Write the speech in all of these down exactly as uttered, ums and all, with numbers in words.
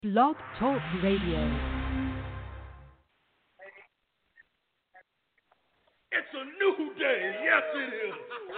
Blog Talk Radio. It's a new day. Yes, it is.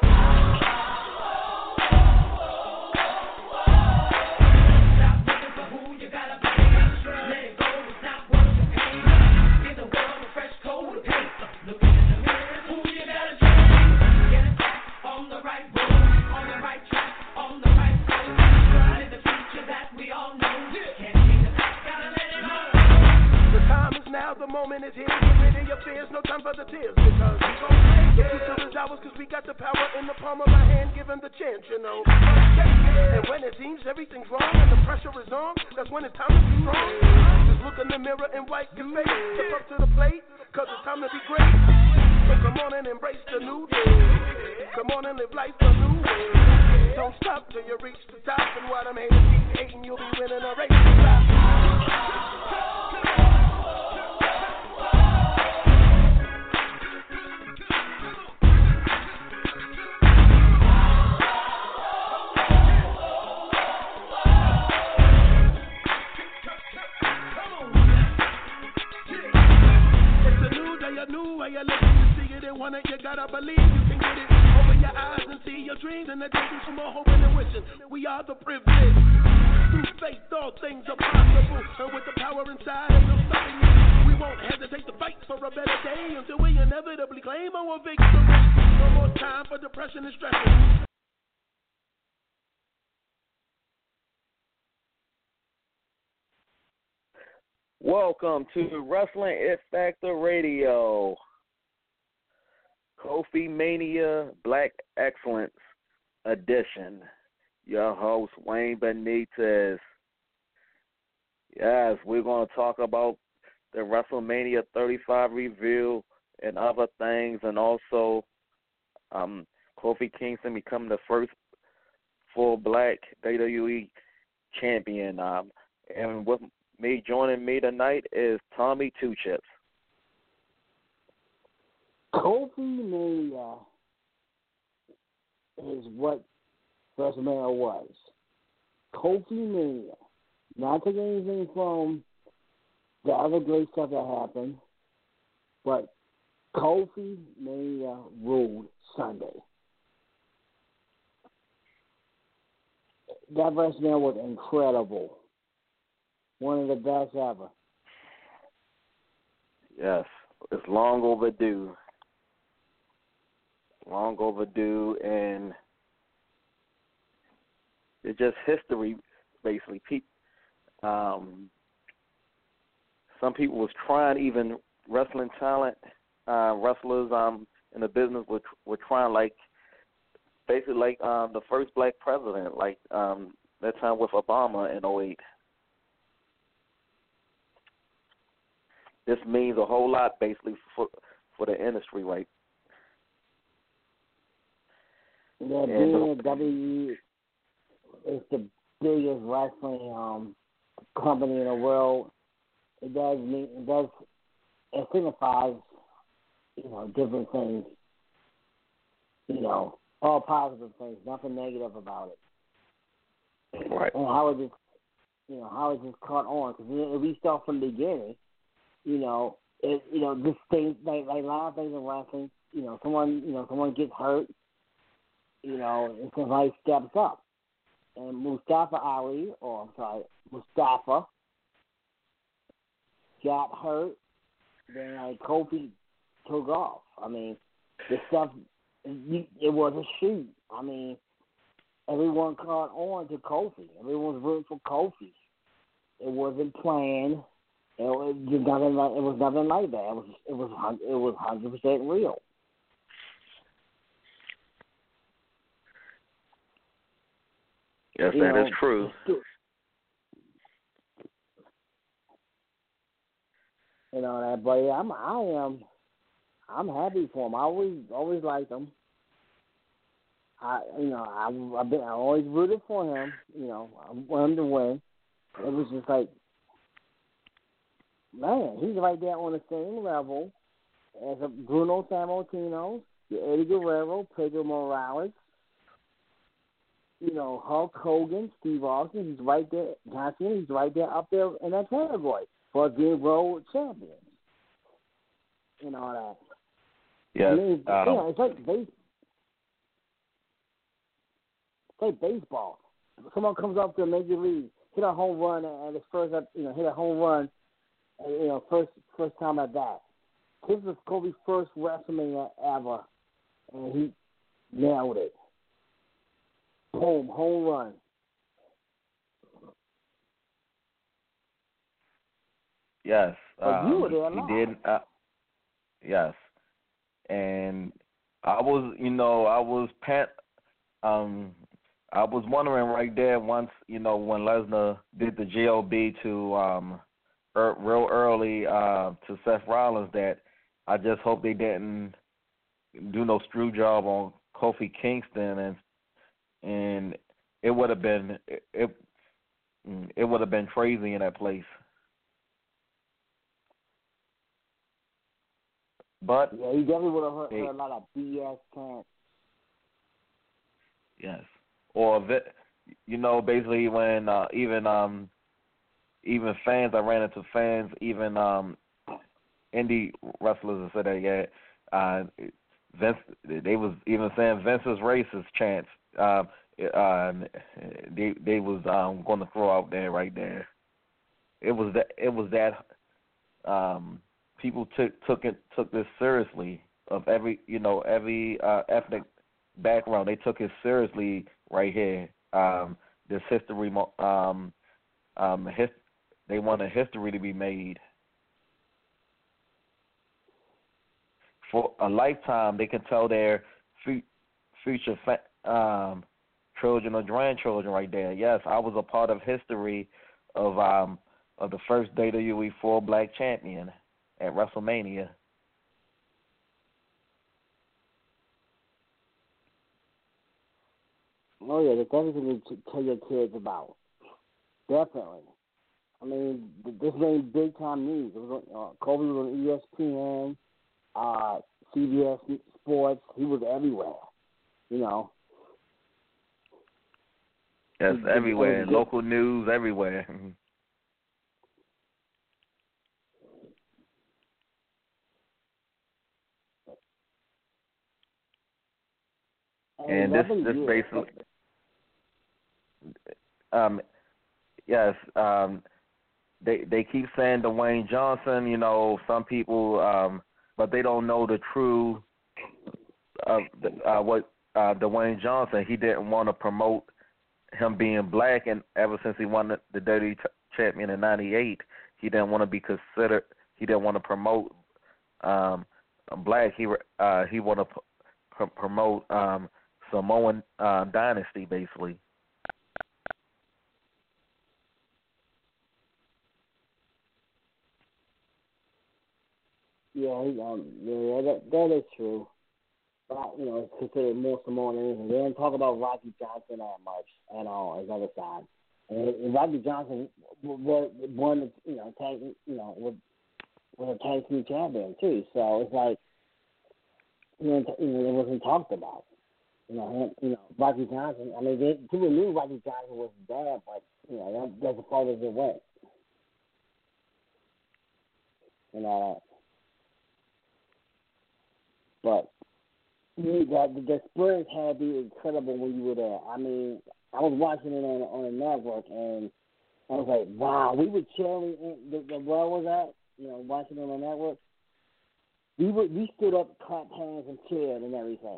Now the moment is here, get rid of your fears, no time for the tears, because we gon' make it. The future is ours, cause we got the power in the palm of our hand, given the chance, you know. And when it seems everything's wrong and the pressure is on, that's when it's time to be strong. Just look in the mirror and wipe your face, step up to the plate, cause it's time to be great. So come on and embrace the new day. Come on and live life a new way. Don't stop till you reach the top, and while them haters keep hating, you'll be winning a race. New way of living, you see it and want it, you gotta believe you can get it. Open your eyes and see your dreams and the dreams for more hoping and wishing. We are the privileged. Through faith, all things are possible. And with the power inside, ain't no stopping you. We won't hesitate to fight for a better day until we inevitably claim our victory. No more time for depression and stress. Welcome to Wrestling It Factor Radio, Kofi Mania Black Excellence Edition. Your host, Wayne Benitez. Yes, we're going to talk about the WrestleMania thirty-five review and other things, and also um, Kofi Kingston becoming the first full black W W E champion. Um, and with me joining me tonight is Tommy Two Chips. Kofi Mania is what WrestleMania was. Kofi Mania. Not taking anything from the other great stuff that happened, but Kofi Mania ruled Sunday. That WrestleMania was incredible. One of the best ever. Yes, it's long overdue. Long overdue, and it's just history, basically. Pe- um, some people was trying, even wrestling talent, uh, wrestlers um, in the business were, were trying, like, basically like um, the first black president, like um, that time with Obama in oh eight. This means a whole lot, basically, for for the industry, right? Yeah, being a W W E is the biggest wrestling um, company in the world. It does mean it does it signifies, you know, different things. You know, all positive things, nothing negative about it. Right. And how it just, you know, how it just caught on. Because if we start from the beginning. You know, it, you know, this thing, like, like a lot of things in wrestling, you know, someone, you know, someone gets hurt, you know, and somebody steps up. And Mustafa Ali, or I'm sorry, Mustafa, got hurt, then like Kofi took off. I mean, the stuff, it was a shoot. I mean, everyone caught on to Kofi. Everyone was rooting for Kofi. It wasn't planned. It was nothing like it was nothing like that. It was it was it was hundred percent real. Yes, you that know, is true. You know that, but yeah, I'm I am I'm happy for him. I always always liked him. I you know I I've been I always rooted for him. You know I wanted him to win. It was just like. Man, he's right there on the same level as a Bruno Sammartino, Eddie Guerrero, Pedro Morales. you know, Hulk Hogan, Steve Austin, he's right there. John Cena, he's right there up there in that category for being world champions and all that. Yes. I mean, um, you know, it's like base, it's like baseball. Someone comes up to Major League, hit a home run and his first, you know, hit a home run, you know, first first time at bat. This was Kobe's first WrestleMania ever, and he nailed it. Boom, home run. Yes. But um, you were there he live. did. Uh, yes. And I was, you know, I was pan- um, I was wondering right there once, you know, when Lesnar did the J O B to um, er, real early uh, to Seth Rollins, that I just hope they didn't do no screw job on Kofi Kingston, and and it would have been it it, it would have been crazy in that place. But yeah, he definitely would have heard, they, heard a lot of B S chants. Yes, or you know, basically when uh, even um even fans, I ran into fans, even um indie wrestlers, and said that yeah, uh, Vince, they was even saying Vince's racist chants. Uh, uh, they they was um going to throw out there right there. It was that it was that um people took took it took this seriously, of every you know every uh, ethnic background. They took it seriously right here. Um, this history, um, um, his, they want a history to be made. For a lifetime, they can tell their fu- future fa- um, children or grandchildren right there. Yes, I was a part of history of um, of the first W W E four Black Champion at WrestleMania. Oh yeah, that's everything to tell your kids about. Definitely. I mean, this made big time news. It was on, uh, Kobe was on E S P N, uh, C B S Sports. He was everywhere. You know. Yes, he, everywhere. he, Local news, everywhere. And this, this basically, um, yes, um, they they keep saying Dwayne Johnson. You know, some people, um, but they don't know the true of uh, what uh, Dwayne Johnson. He didn't want to promote him being black, and ever since he won the, the W W E champion in ninety-eight, he didn't want to be considered. He didn't want to promote um, black. He uh, he wanted to p- promote um, Samoan uh, dynasty, basically. Yeah, um, yeah, that that is true. But you know, it's considered more Samoan than anything. They didn't talk about Rocky Johnson that much at all. As other side, and, and Rocky Johnson was won, you know, tag, you know, was was a tag team champion too. So it's like, you know, you know, it wasn't talked about. You know, him, you know, Rocky Johnson. I mean, they, people knew Rocky Johnson was bad, but you know, that, that's as far as it went. You know, but you got the, the experience had to be incredible when you were there. I mean, I was watching it on on a network, and I was like, wow, we were cheering. In, the, the where was that? You know, watching it on the network. We were we stood up, clapped hands, and cheered and everything.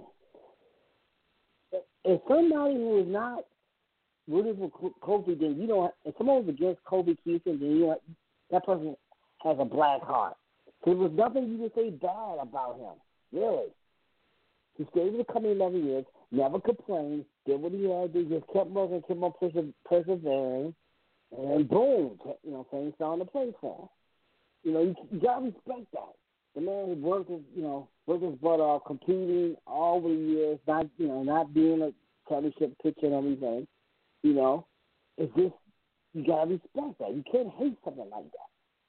If somebody who is not rooting for Kobe, then you don't. If someone was against Kobe Kingston, then you know, that person has a black heart. There was nothing you could say bad about him, really. He stayed with the company eleven years, never complained, did what he had to do, just kept working, kept on perse- persevering, and boom, you know, things started to play for him. You know, you, you got to respect that. The man who worked his, you know, worked his butt off, competing all the years, not, you know, not being a championship pitcher and everything, you know, it's just, you got to respect that. You can't hate something like that.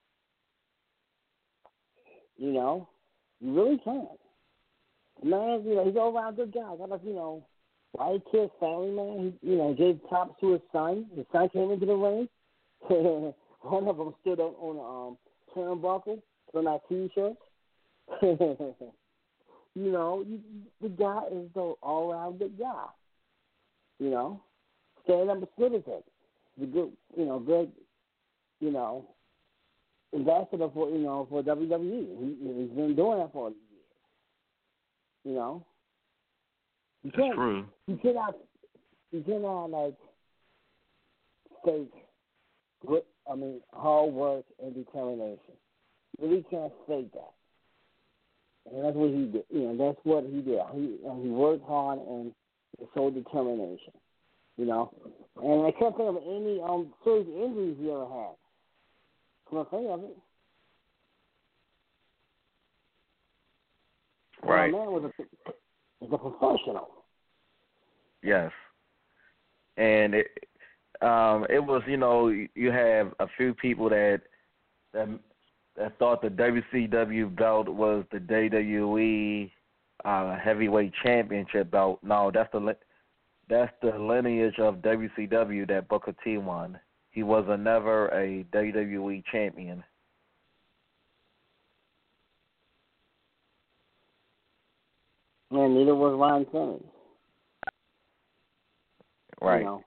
You know, you really can't. Man, you know, he's all around good guy. Got us, you know, White kid, family man. He, you know, gave props to his son. His son came into the ring. One of them stood up on a um, turnbuckle, on our T-shirts. You know, you, the guy is the all-around good guy. You know, stand up and citizen. The good, you know, good, you know, ambassador for you know for W W E. He, he's been doing that for years. You know. You That's true. You cannot, you cannot like fake good. I mean, hard work and determination. You really can't fake that. And that's what he did. You know, that's what he did. He and he worked hard and showed determination. You know, and I can't think of any um serious injuries he ever had. Come on, think of it. Right. My man was a, was a professional. Yes, and it um, it was you know you have a few people that that that thought the W C W belt was the W W E uh, heavyweight championship belt. No, that's the that's the lineage of W C W that Booker T won. He was a, never a W W E champion. And neither was Ron Simmons. Right. You know.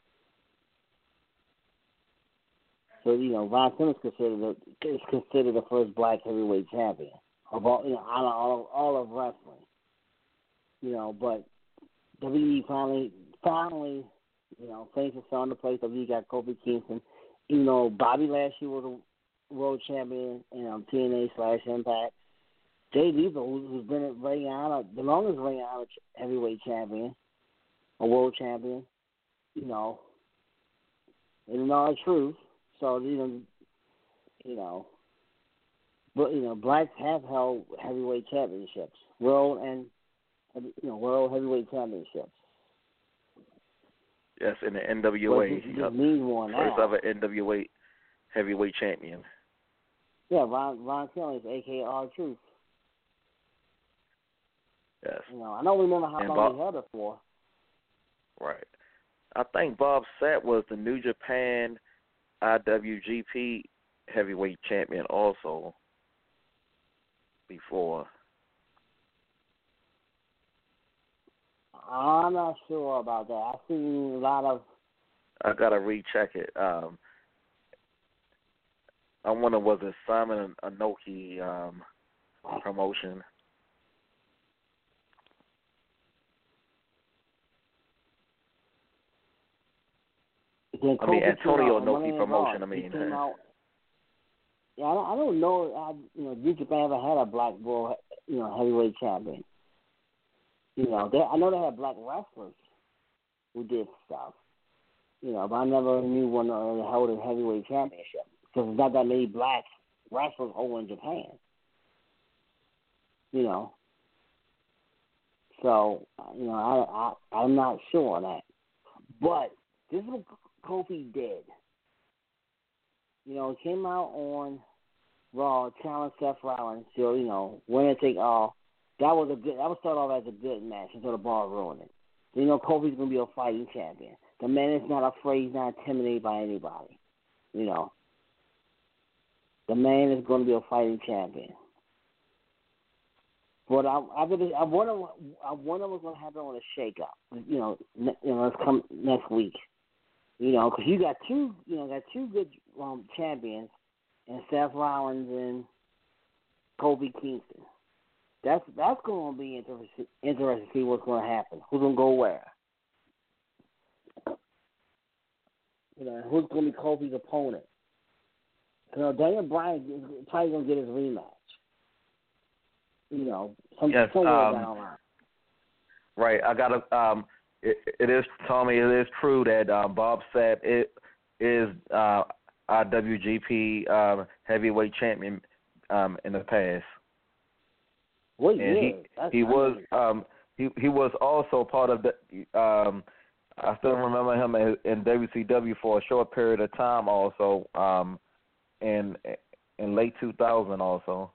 So you know, Ron Simmons considered the, is considered the first black heavyweight champion of all, you know, out of all, all of wrestling. You know, but W W E finally, finally, you know, things are starting to place. W W E got Kofi Kingston. You know, Bobby Lashley was a world champion in um, T N A slash Impact. Jay Lethal, who's been at Ring of Honor, the longest Ring of Honor heavyweight champion, a world champion. You know, in all truth. So you know, you know, but you know, blacks have held heavyweight championships, world and you know, world heavyweight championships. Yes, in the N W A, he he means more first now. ever N W A heavyweight champion. Yeah, Ron Ron Kelly is A K A R-Truth. Yes. You know, I don't remember how and long Bob, he held it for. Right. I think Bob Sapp was the New Japan I W G P heavyweight champion also before. I'm not sure about that. I've seen a lot of. I gotta recheck it. Um, I wonder was it Simon Inoki um, promotion? I mean Antonio Inoki promotion. I mean. Out, yeah, I don't, I don't know. I, you know, New Japan ever had a black world, you know, heavyweight champion. You know, they, I know they had black wrestlers who did stuff. You know, but I never knew one that held a heavyweight championship because there's not that many black wrestlers over in Japan. You know, so you know, I, I I'm not sure on that, but this is what Kofi did. You know, he came out on Raw, challenged Seth Rollins, so you know, winner take all. That was a good. That would start off as a good match until the bar ruined it. So, you know, Kofi's gonna be a fighting champion. The man is not afraid. He's not intimidated by anybody. You know, the man is going to be a fighting champion. But I, I, I wonder, I wonder what's going to happen on a shakeup. You know, you know, let's come next week. You know, because you got two, you know, got two good um, champions, and Seth Rollins and Kofi Kingston. That's that's going to be interesting, interesting to see what's going to happen. Who's going to go where? You know, who's going to be Kofi's opponent? You know, Daniel Bryan is probably going to get his rematch. You know, some, yes, somewhere um, down the line. Right. I got to. Um, it, it is, Tommy. It is true that um, Bob Sapp it is uh, our W G P um, heavyweight champion um, in the past. What and year? he he was um, he he was also part of the. Um, I still remember him in W C W for a short period of time. Also, um, in in late two thousand. Also,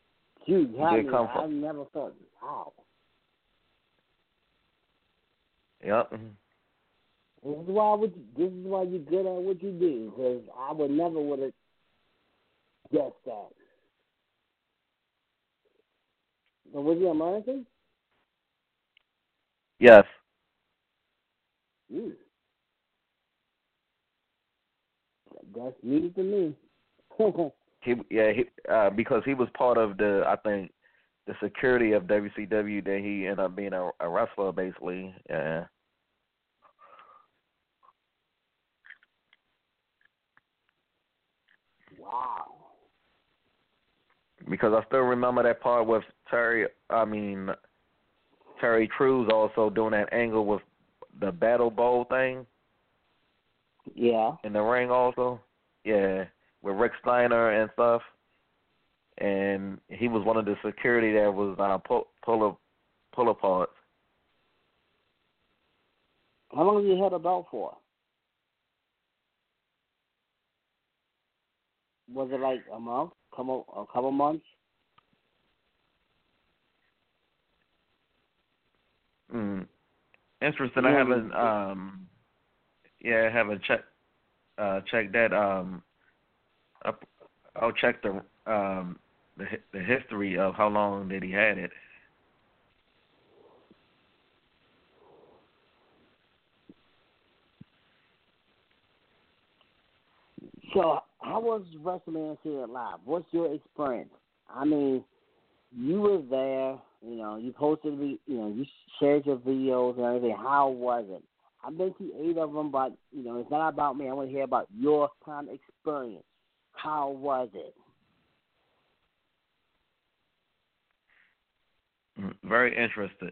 Dude, he did come I from, never thought. Wow. Yep. This is why would you, this is why you're good at what you do, because I would never would have guessed that. So was he American? Yes. Mm. That's music to me. He yeah he uh, because he was part of the I think the security of W C W that he ended up being a, a wrestler basically. Yeah. Wow. Because I still remember that part with Terry. I mean Terry Crews also doing that angle with the battle bowl thing. Yeah. In the ring also. Yeah, with Rick Steiner and stuff. And he was one of the security that was uh, pull pull pull apart. How long have you had a belt for? Was it like a month, couple a couple months? Mm. Interesting. Yeah. I haven't um yeah, I haven't checked uh checked that um up, I'll check the um the the history of how long that he had it. So, how was WrestleMania here live? What's your experience? I mean, you were there. You know, you posted, the, you know, you shared your videos and everything. How was it? I've been to eight of them, but you know, it's not about me. I want to hear about your time experience. How was it? Very interested.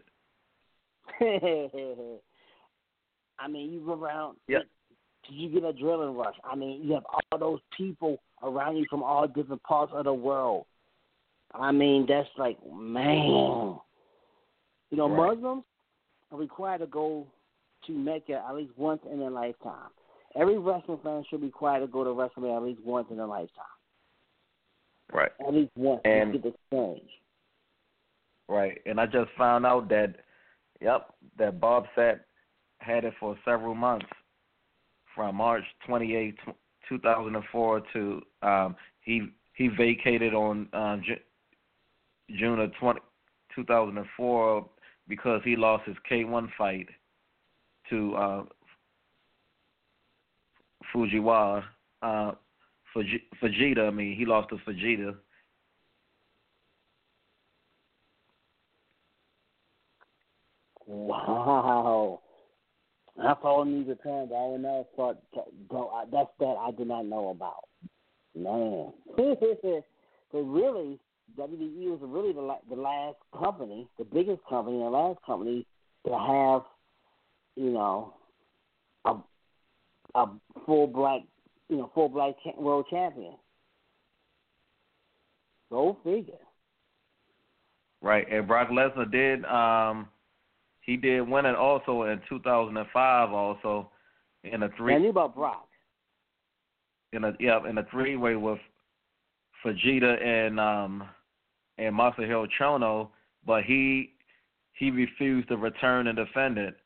I mean, you go around. Yeah. You get an adrenaline rush. I mean, you have all those people around you from all different parts of the world. I mean, that's like, man. You know, Right. Muslims are required to go to Mecca at least once in their lifetime. Every wrestling fan should be required to go to WrestleMania at least once in their lifetime. Right. At least once And to get the experience. right. And I just found out that, yep, that Bob Sapp had it for several months, from March twenty-eighth, two thousand four to um, he he vacated on uh, Ju- June of two thousand four because he lost his K one fight to uh, Fujiwara. Uh, Fuji- Fujita, I mean, he lost to Fujita. Wow. I saw New Japan, but I would never thought, that's that I did not know about. Man. But really, W W E was really the, la- the last company, the biggest company, the last company to have, you know, a, a full black, you know, full black cha- world champion. Go figure. Right, and Brock Lesnar did. Um, he did win it also in two thousand five, also in a three. I knew about Brock. In a yeah, in a three way with Fujita and um and Masahiro Chono, but he he refused to return and defend it.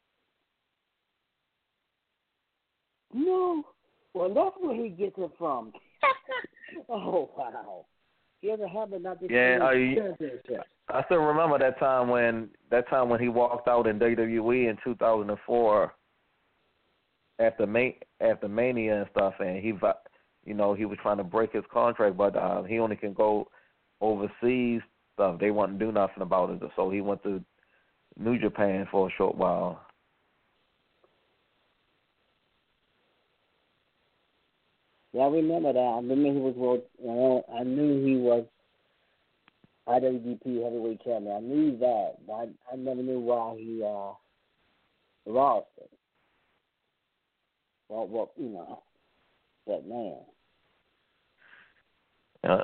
No. Well, that's where he gets it from. Oh, wow. He doesn't have it, not this Yeah, I, championship. I still remember that time when that time when he walked out in W W E in two thousand four after Ma- after Mania and stuff, and he, you know, he was trying to break his contract, but uh, he only can go overseas stuff. They wouldn't do nothing about it, so he went to New Japan for a short while. Yeah, I remember that. I remember he was world. You know, I knew he was I W G P heavyweight champion. I knew that, but I, I never knew why he uh, lost it. Well, well, you know, that man. Yeah.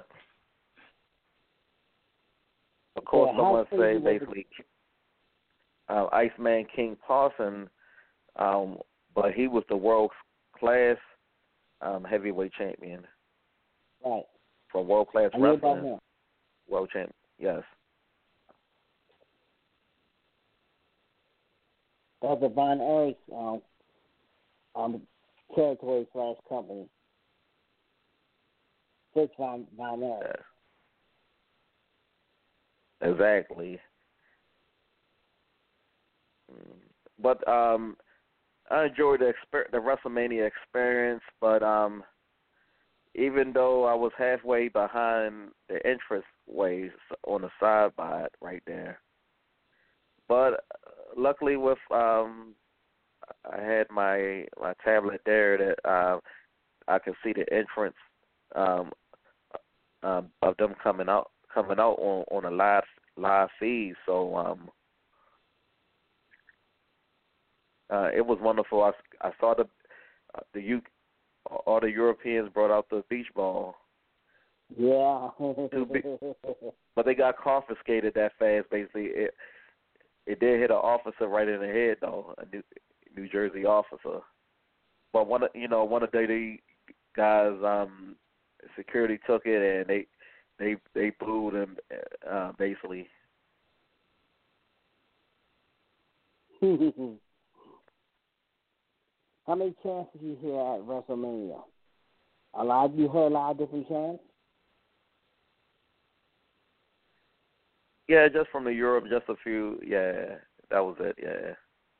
Of course, Yeah, I want to how say crazy was basically, uh, Iceman King Parson, um, but he was the world class um, heavyweight champion Right. for world class I knew about wrestling. him. World champ, yes. That's a Von Erichs um, um, territory slash company. Fritz Von, Von Erich. Yeah. Exactly. But um, I enjoyed the exper- the WrestleMania experience, but um, even though I was halfway behind the entrance ways on the side by it right there, but luckily with um, I had my my tablet there that uh, I could see the entrance um, um, of them coming out coming out on, on a live live feed. So um, uh, it was wonderful. I, I saw the uh, the U, all the Europeans brought out the beach ball. Yeah. be, but they got confiscated that fast. Basically, it it did hit an officer right in the head though, a New, New Jersey officer. But one of you know one of the guys um, security took it and they they they blew them uh, basically. How many chants did you hear at WrestleMania? A lot. You heard a lot of different chants. Yeah, just from the Europe, just a few. Yeah, that was it. Yeah.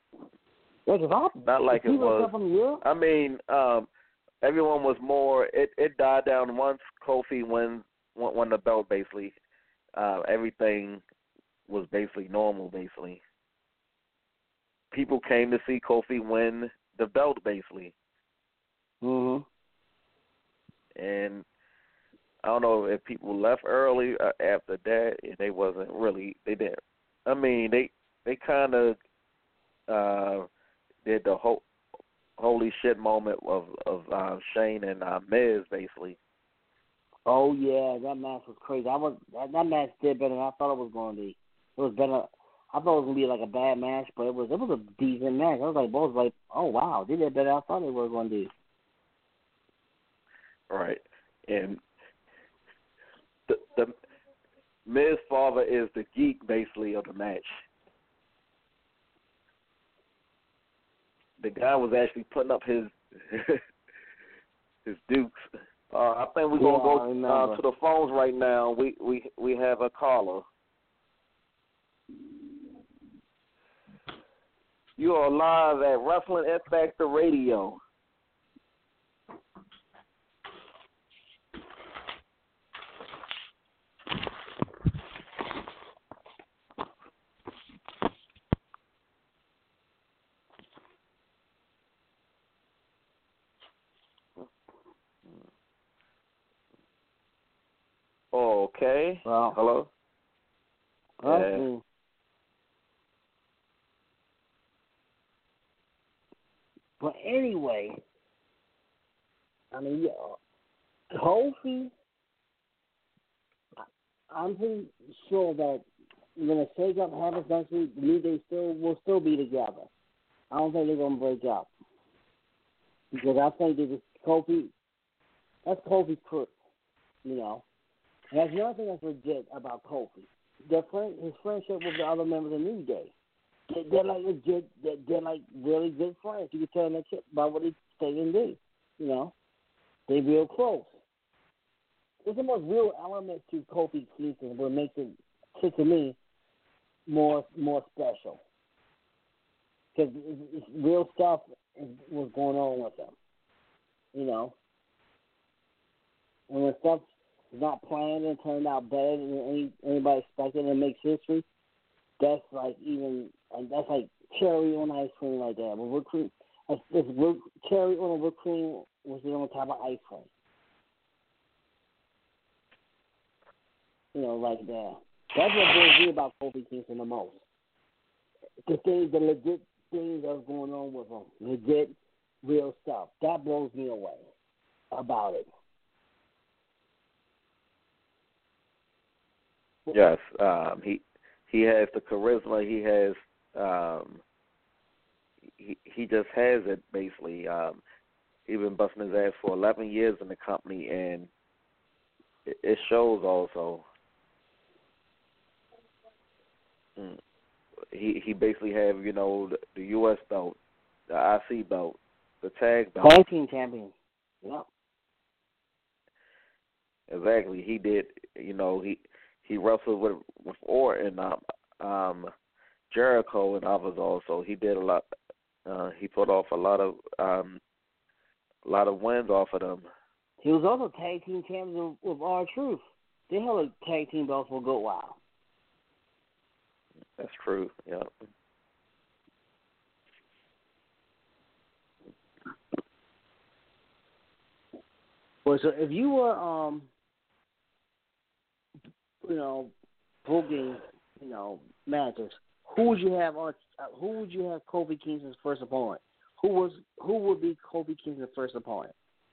Not like it was. From Europe? I mean, um, everyone was more. It, it died down once Kofi won won, won the belt. Basically, uh, everything was basically normal. Basically, people came to see Kofi win the belt. Basically, mhm. And I don't know if people left early uh, after that, and they wasn't really. They didn't. I mean, they they kind of. Uh, did the whole holy shit moment of of uh, Shane and uh, Miz basically. Oh yeah, that match was crazy. I was that, that match did better than I thought it was going to be. It was better. I thought it was going to be like a bad match, but it was it was a decent match. I was like, both like, oh wow, they did better than I thought they were going to do. Right, and the the Miz father is the geek basically of the match. The guy was actually putting up his his dukes. Uh, I think we're gonna yeah, go uh, to the phones right now. We we we have a caller. You are live at Wrestling X Factor Radio. Okay. Well, hello. Yeah. But anyway, I mean, yeah, Kofi, I'm pretty sure that when a shake-up happens next week, they still will still be together. I don't think they're gonna break up because I think that this Kofi, that's Kofi's crook, you know. And that's another thing that's legit about Kofi. Their friend, his friendship with the other members of New Day. They're, they're like legit. They're, they're like really good friends. You can tell in that shit about what they say and do. You know, they real close. There's the most real element to Kofi Kingston, what makes it, to, to me, more more special. Because it's, it's real stuff is, was going on with them. You know, and when stuff is not planned and turned out better than any, anybody expected and makes history, that's like even, and that's like cherry on ice cream like that. But whipped cream, it's, it's whipped, cherry on a whipped cream was on top of ice cream. You know, like that. That's what blows me about Kofi Kingston the most. The things, the legit things that's going on with him, legit, real stuff. That blows me away about it. Yes, um, he he has the charisma. He has um, he he just has it basically. Um, he's been busting his ass for eleven years in the company, and it, it shows also. Mm. he he basically have you know the, the U S belt, the I C belt, the tag belt. Tag team champion. Yep. Exactly. He did. You know he he wrestled with with Orton, um, um, Jericho, and others also. He did a lot. Uh, he put off a lot of um, a lot of wins off of them. He was also tag team champion with R-Truth. They held a tag team belt for a good while. That's true. Yeah. Well, so if you were, um, you know, booking, you know, matches, who would you have on? Uh, who would you have Kofi Kingston's first opponent? Who was? Who would be Kofi Kingston's first opponent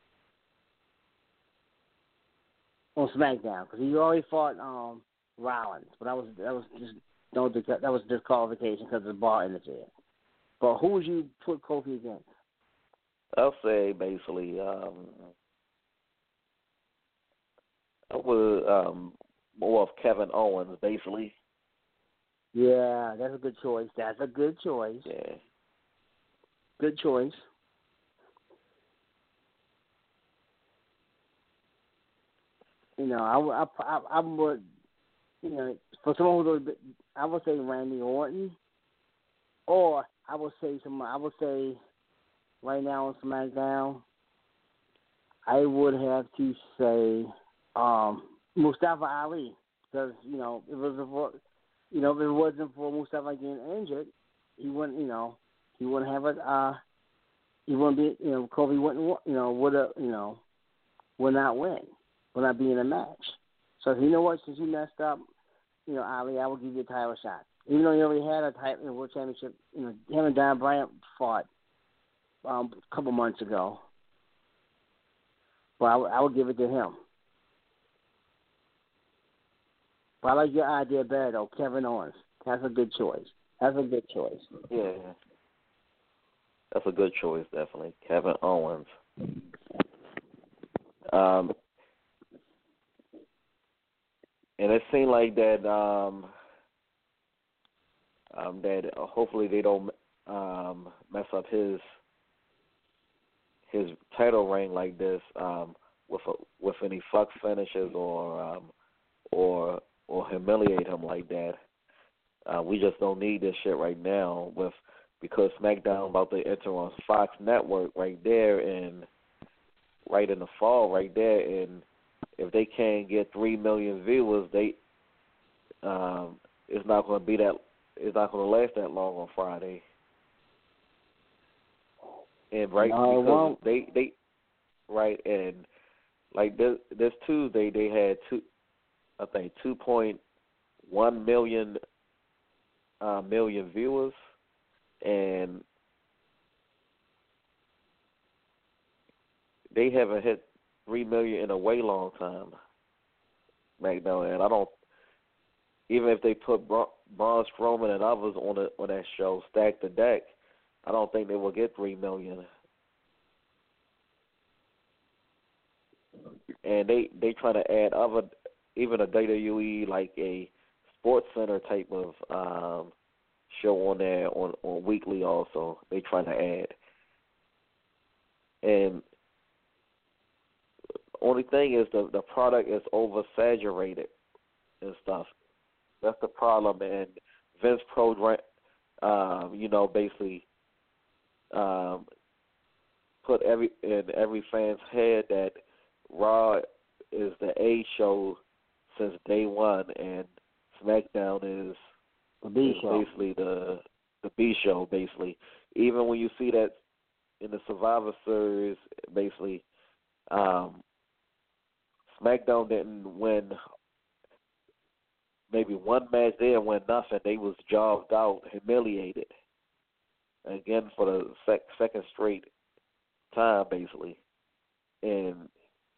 on SmackDown? Because he already fought um, Rollins, but that was that was just no that was disqualification because of the bar interference. But who would you put Kofi against? I'll say basically, um, I would um, more of Kevin Owens, basically. Yeah, that's a good choice. That's a good choice. Yeah. Good choice. You know, I, I, I, I would, you know, for someone who, I would say Randy Orton, or I would say some, I would say right now on SmackDown, I would have to say um, Mustafa Ali, because you know it was a, you know if it wasn't for Mustafa getting injured, he wouldn't, you know, he wouldn't have it. Uh, he wouldn't be, you know, Kobe wouldn't, you know, would have, you know, would not win, would not be in a match. So you know what, since you messed up, you know, Ali, I will give you a title shot. Even though you already had a title, you know, world championship, you know, him and Don Bryant fought um, a couple months ago. But I, w- I would give it to him. But I like your idea better, though, Kevin Owens. That's a good choice. That's a good choice. Yeah. That's a good choice, definitely. Kevin Owens. Um, and it seemed like that um, um, that hopefully they don't um, mess up his his title reign like this um, with a, with any fuck finishes or um, or or humiliate him like that. Uh, we just don't need this shit right now with because SmackDown about to enter on Fox Network right there and right in the fall right there, and if they can't get three million viewers, they um, it's not going to be that it's not going to last that long on Friday. And right No, because they they right and like this this Tuesday they had two I think two point one million uh, million viewers, and they haven't hit three million in a way long time. SmackDown, and I don't even if they put Bra- Braun Strowman and others on it on that show, stack the deck, I don't think they will get three million. And they they try to add other even a W W E like a Sports Center type of um, show on there on, on weekly also. They trying to add. And only thing is the the product is oversaturated and stuff. That's the problem. And Vince program, um, you know, basically um, put every in every fan's head that Raw is the A show since day one, and SmackDown is, the B is show. basically the the B show. Basically, even when you see that in the Survivor Series, basically, um, SmackDown didn't win maybe one match. They didn't win nothing. They was jobbed out, humiliated again for the sec- second straight time, basically, and.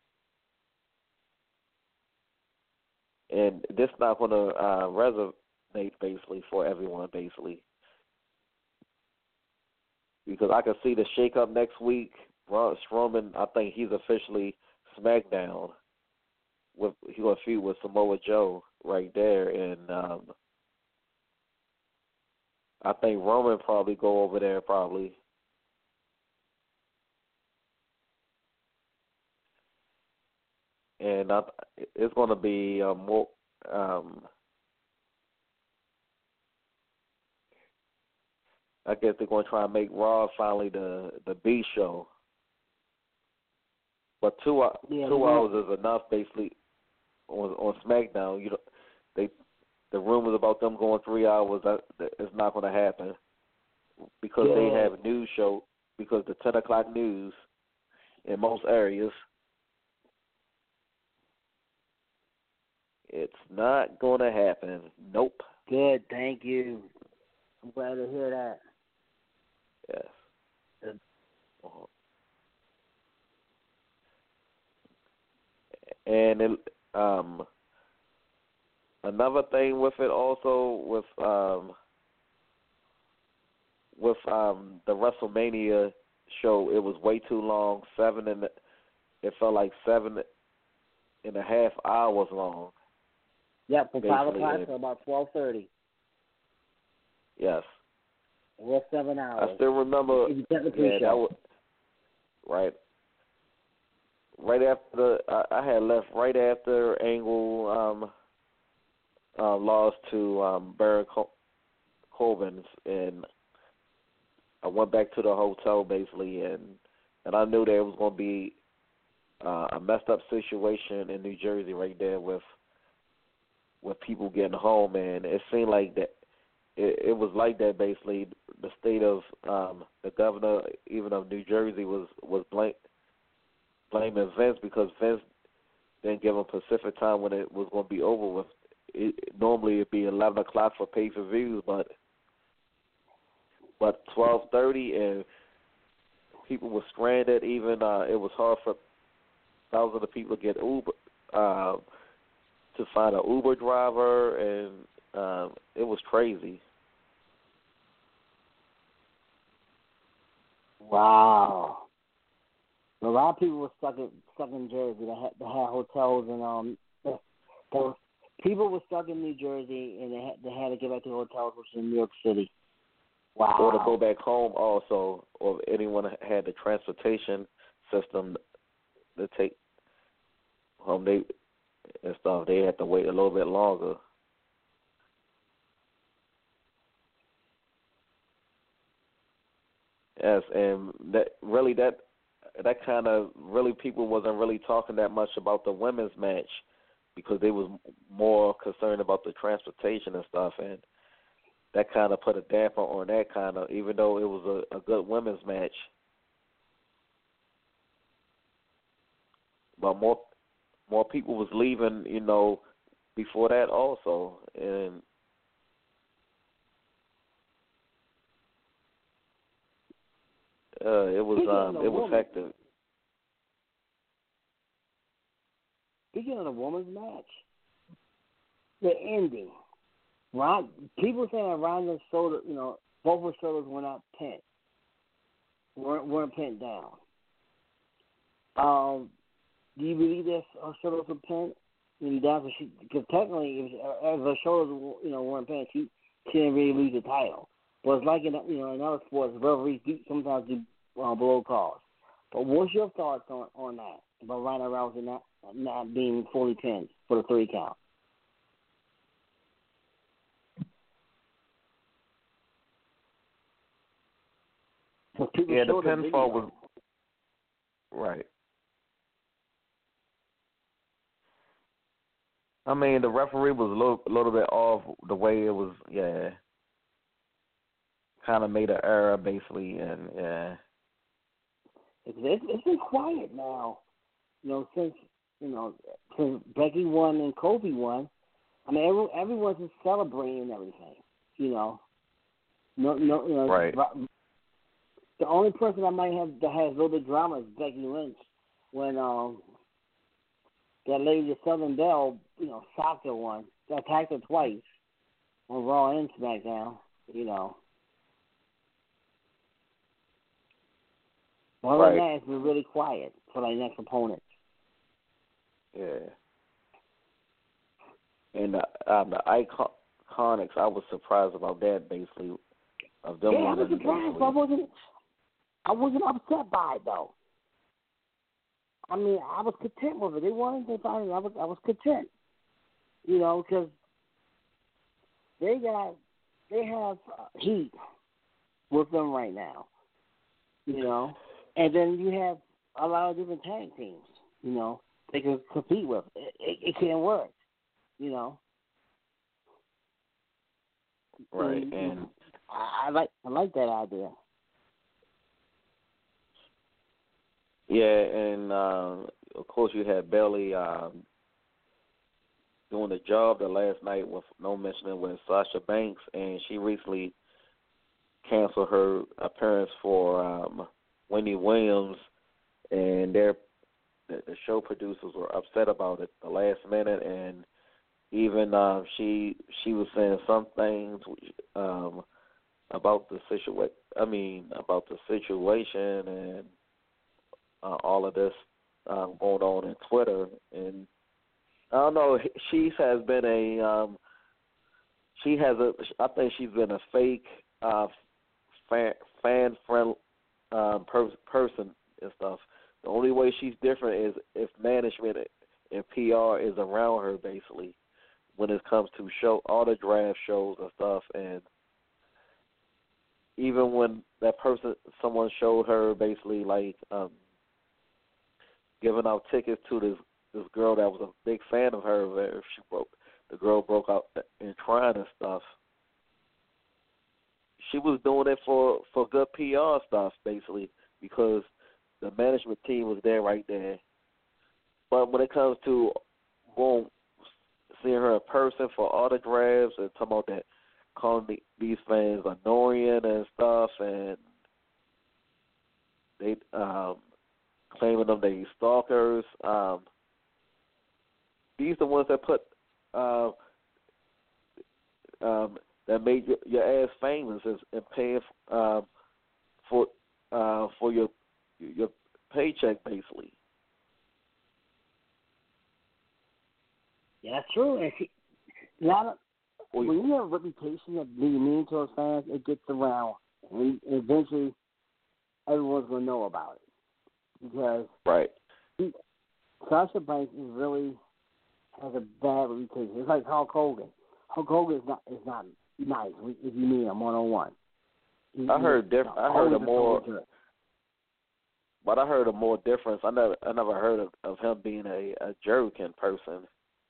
And this not going to uh, resonate, basically, for everyone, basically. Because I can see the shake-up next week. Braun Strowman, I think he's officially SmackDown. With, he's going to feud with Samoa Joe right there. And um, I think Roman probably go over there probably. And I, it's going to be uh, more. Um, I guess they're going to try and make Raw finally the the B show. But two yeah, two yeah. hours is enough, basically. On on SmackDown, you know, they the rumors about them going three hours that, that is not going to happen because yeah. they have a news show because the ten o'clock news in most areas. It's not going to happen. Nope. Good, thank you. I'm glad to hear that. Yes. Good. Uh-huh. And it, um, another thing with it also with um, with um, the WrestleMania show, it was way too long. Seven and it felt like seven and a half hours long. Yep, from five Basically, o'clock it- to about twelve thirty. Yes. It was seven hours. I still remember. If you check the Yeah, that pre-show. was, right. Right after the, I, I had left right after Angle um, uh, lost to um, Baron Col- Corbin, and I went back to the hotel basically, and and I knew there was going to be uh, a messed up situation in New Jersey right there with with people getting home, and it seemed like that. It, it was like that basically. The state of um, the governor, even of New Jersey, was was blank. Blaming Vince because Vince didn't give him Pacific time when it was going to be over with. It, normally it'd be eleven o'clock for pay per views, but but twelve thirty and people were stranded. Even uh, it was hard for thousands of people to get Uber uh, to find an Uber driver, and um, it was crazy. Wow. A lot of people were stuck in stuck in Jersey. They had, they had hotels and um, they, they, people were stuck in New Jersey and they had they had to get back to hotels, which is in New York City. Wow. Or to go back home also, or if anyone had the transportation system to take home, they and stuff, they had to wait a little bit longer. Yes, and that really that. That kind of really people wasn't really talking that much about the women's match because they was more concerned about the transportation and stuff, and that kind of put a damper on that kind of, even though it was a, a good women's match. But more more people was leaving, you know, before that also, and uh, it was um, it was hectic. Speaking of the women's match, the ending. Ron, people saying that Ronda Soda, you know, both her shoulders were not pinned, weren't weren't pinned down. Um, do you believe that her shoulders were pinned? Maybe down because technically, if, if her shoulders, you know, weren't pinned, she she didn't really lose the title. But it's like in you know in other sports, referees do sometimes do uh, below calls. But what's your thoughts on, on that about Ronda Rousey not not being fully pinned for the three count? Yeah, the pinfall was right. I mean, the referee was a little, a little bit off the way it was. Yeah, kind of made an error basically, and yeah. It's, it's been quiet now, you know, since you know since Becky won and Kobe won. I mean, every, everyone's just celebrating everything, you know. No, no, you know, right. The only person I might have that has a little bit of drama is Becky Lynch when um that lady, the Southern Belle, you know, socked her one, attacked her twice on Raw and SmackDown, you know. Other right. than that, it's been really quiet for my next opponent. Yeah. And the, um, the Iconics, I was surprised about that, basically. of them Yeah, I was winning. surprised. I wasn't. I wasn't upset by it though. I mean, I was content with it. They won. They finally. I was. I was content. You know, because they got. They have uh, heat with them right now. You know, and then you have a lot of different tag teams. You know, they can compete with. It, it, it can't work. You know. Right, and, and I, I like. I like that idea. yeah, and uh, of course you had Bayley um, doing the job the last night with no mentioning with Sasha Banks, and she recently canceled her appearance for um, Wendy Williams, and their the, the show producers were upset about it the last minute, and even um, she she was saying some things um, about the situation. I mean about the situation and uh, all of this um, going on in Twitter, and I don't know. She has been a um, she has a I think she's been a fake uh, fan fan friend um, per, person and stuff. The only way she's different is if management and P R is around her, basically, when it comes to show all the draft shows and stuff. And even when that person, someone showed her basically like um, giving out tickets to this this girl that was a big fan of her, where she broke the girl broke out in crying and stuff. She was doing it for, for good P R stuff, basically, because the management team was there right there. But when it comes to boom, seeing her in person for autographs and talking about that, calling the, these fans annoying and stuff, and they um, claiming them they stalkers. Um, these are the ones that put uh, um, that made your, your ass famous and, and paying um, for uh, for your your paycheck, basically. Yeah, that's true. And she, a lot of, when you have a reputation of being mean to those fans, it gets around, and eventually everyone's gonna know about it because right. He, Sasha Banks is really has a bad reputation. It's like Hulk Hogan. Hulk Hogan is not is not nice if you meet him one on one. I heard different. I heard a more, but I heard a more difference. I never, I never heard of, of him being a, a jerk in person.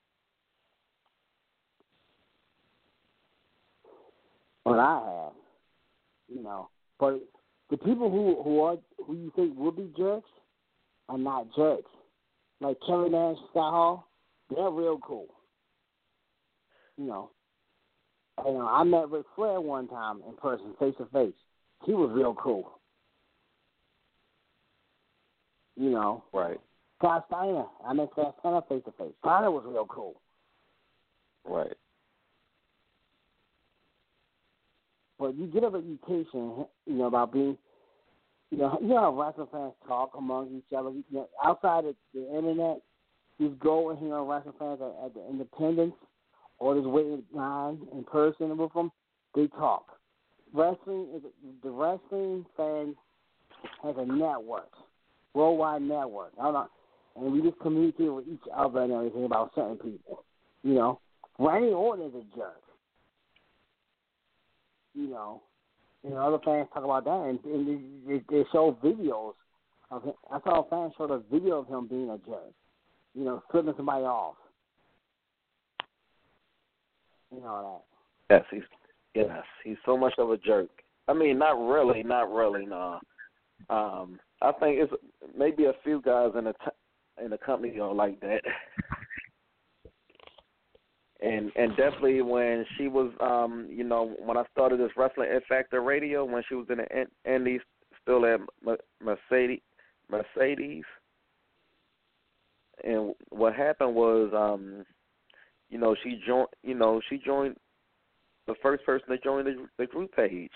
But I have, you know. But the people who who are who you think will be jerks are not jerks. Like Kevin Nash, Scott Hall, they're real cool. You know. You know, I met Ric Flair one time in person, face to face. He was real cool. You know. Right. Scott Steiner, I met Scott Steiner face to face. Steiner was real cool. Right. But you get a reputation, you know, about being, you know, you know how wrestling fans talk among each other. You know, outside of the internet, you go and hear wrestling fans at, at the Independence or just waiting line in person with them. They talk. Wrestling is the wrestling fan has a network, worldwide network. I don't know, and we just communicate with each other and everything about certain people. You know, Randy Orton is a jerk. You know, and other fans talk about that, and, and they, they show videos of him. I saw a fan show a video of him being a jerk. You know, flipping somebody off. You know that. Yes, he's yes, he's so much of a jerk. I mean, not really, not really, no. Um, I think it's maybe a few guys in the t- in the company are like that. And and definitely when she was, um, you know, when I started this Wrestling X Factor Radio, when she was in the Indies, still at Mercedes, Mercedes. And what happened was, um, you know, she joined, you know, she joined the first person to join the, the group page.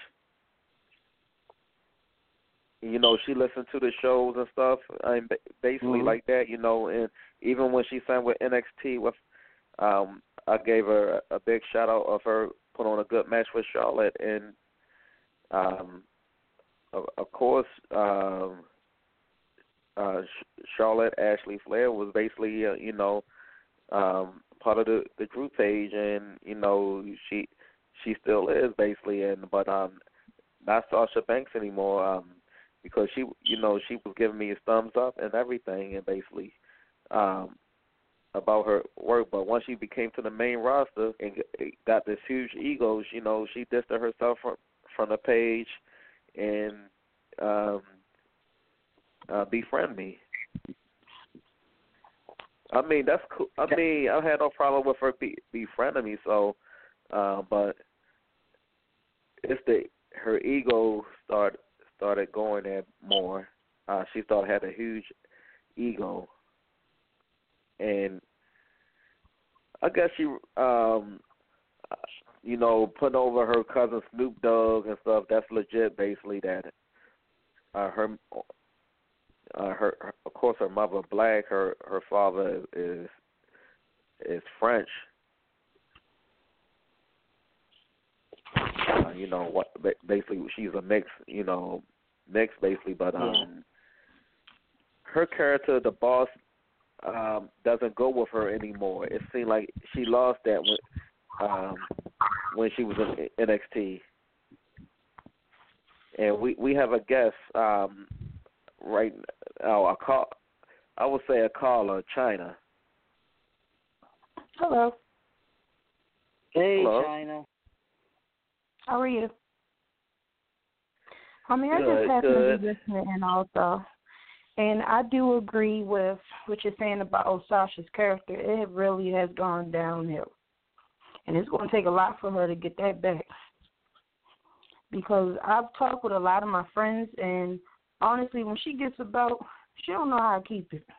You know, she listened to the shows and stuff, and basically mm-hmm. like that, you know, and even when she signed with N X T with, um, I gave her a big shout out of her put on a good match with Charlotte, and um, of, of course, um, uh, Charlotte Ashley Flair was basically, uh, you know, um, part of the, the group page, and you know, she she still is basically, and but um, not Sasha Banks anymore, um, because she, you know, she was giving me a thumbs up and everything, and basically, um, about her work. But once she became to the main roster and got this huge ego, you know, she distanced herself from from the page and um, uh, befriend me. I mean, that's cool. I mean, I had no problem with her be, befriending me. So, uh, but it's the her ego start started going there more. Uh, she started had a huge ego, and I guess she, um, you know, putting over her cousin Snoop Dogg and stuff. That's legit. Basically, that uh, her. Uh, her, her, of course, her mother black. Her her father is is French. Uh, you know what? Basically, she's a mix. You know, mix basically. But um, yeah. her character, the boss, um, doesn't go with her anymore. It seemed like she lost that when um, when she was in N X T. And we we have a guest. Um, Right now, I call. I would say a caller, China. Hello. Hey, Hello. China. How are you? I mean, I good, just happened good. to be listening in also, and I do agree with what you're saying about Sasha's character. It really has gone downhill, and it's going to take a lot for her to get that back. Because I've talked with a lot of my friends, and honestly, when she gets about, she don't know how to keep it.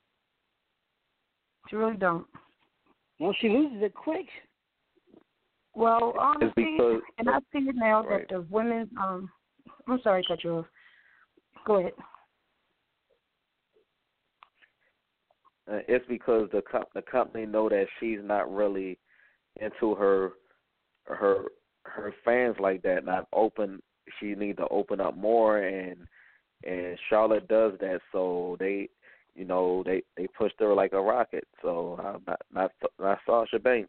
She really don't. Well, she loses it quick. Well, honestly, because, and I see it now right. that the women's, um, I'm sorry to cut you off. Go ahead. Uh, it's because the co- the company know that she's not really into her her her fans like that. Not open. She need to open up more, and and Charlotte does that. So they, you know, they, they pushed her like a rocket. So uh, not not not Sasha Banks.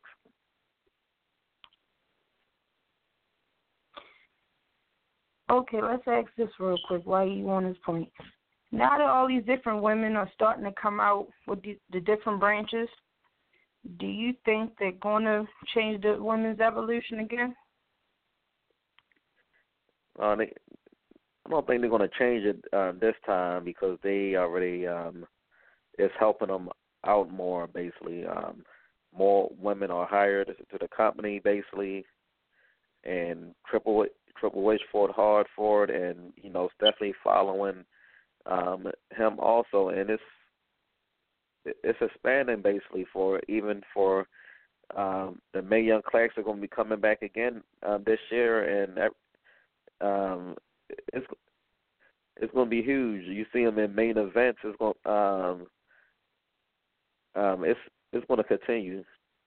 Okay, let's ask this real quick while you on this point. Now that all these different women are starting to come out with the, the different branches, do you think they're going to change the women's evolution again? Uh, they, I don't think they're going to change it uh, this time because they already um, it's helping them out more. Basically, um, more women are hired to the company basically, and Triple H, Triple H fought hard for it, and you know Stephanie following um, him also, and it's it's expanding basically for even for um, the Mae Young Classic are going to be coming back again uh, this year, and um, it's it's going to be huge. You see them in main events. It's going um, um, it's it's going to continue.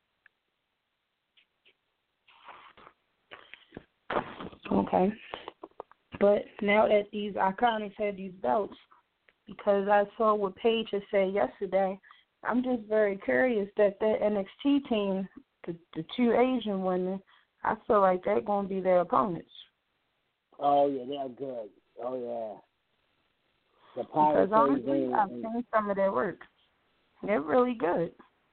Okay. But now that these Iconics had these belts, because I saw what Paige had said yesterday, I'm just very curious that that N X T team, the, the two Asian women, I feel like they're going to be their opponents. Oh, yeah, they're good. Oh, yeah. The Because honestly, they, I've and, seen some of their work. They're really good.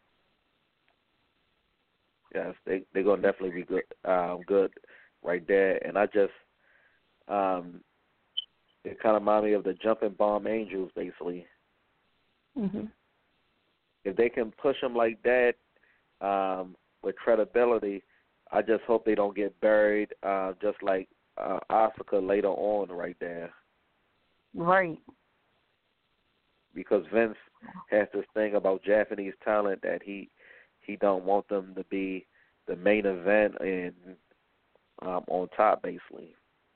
Yes, they they're gonna definitely be good, um, good right there. And I just, um, it kind of reminded me of the Jumping Bomb Angels, basically. Mhm. If they can push them like that um, with credibility, I just hope they don't get buried, uh, just like uh, Asuka later on, right there. Right. Because Vince has this thing about Japanese talent that he he don't want them to be the main event and um, on top, basically.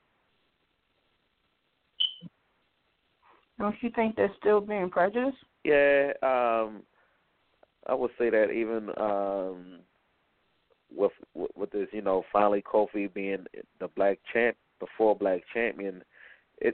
Don't you think they're still being prejudiced? Yeah, um, I would say that even um, with with this, you know, finally Kofi being the black champ the full black champion. It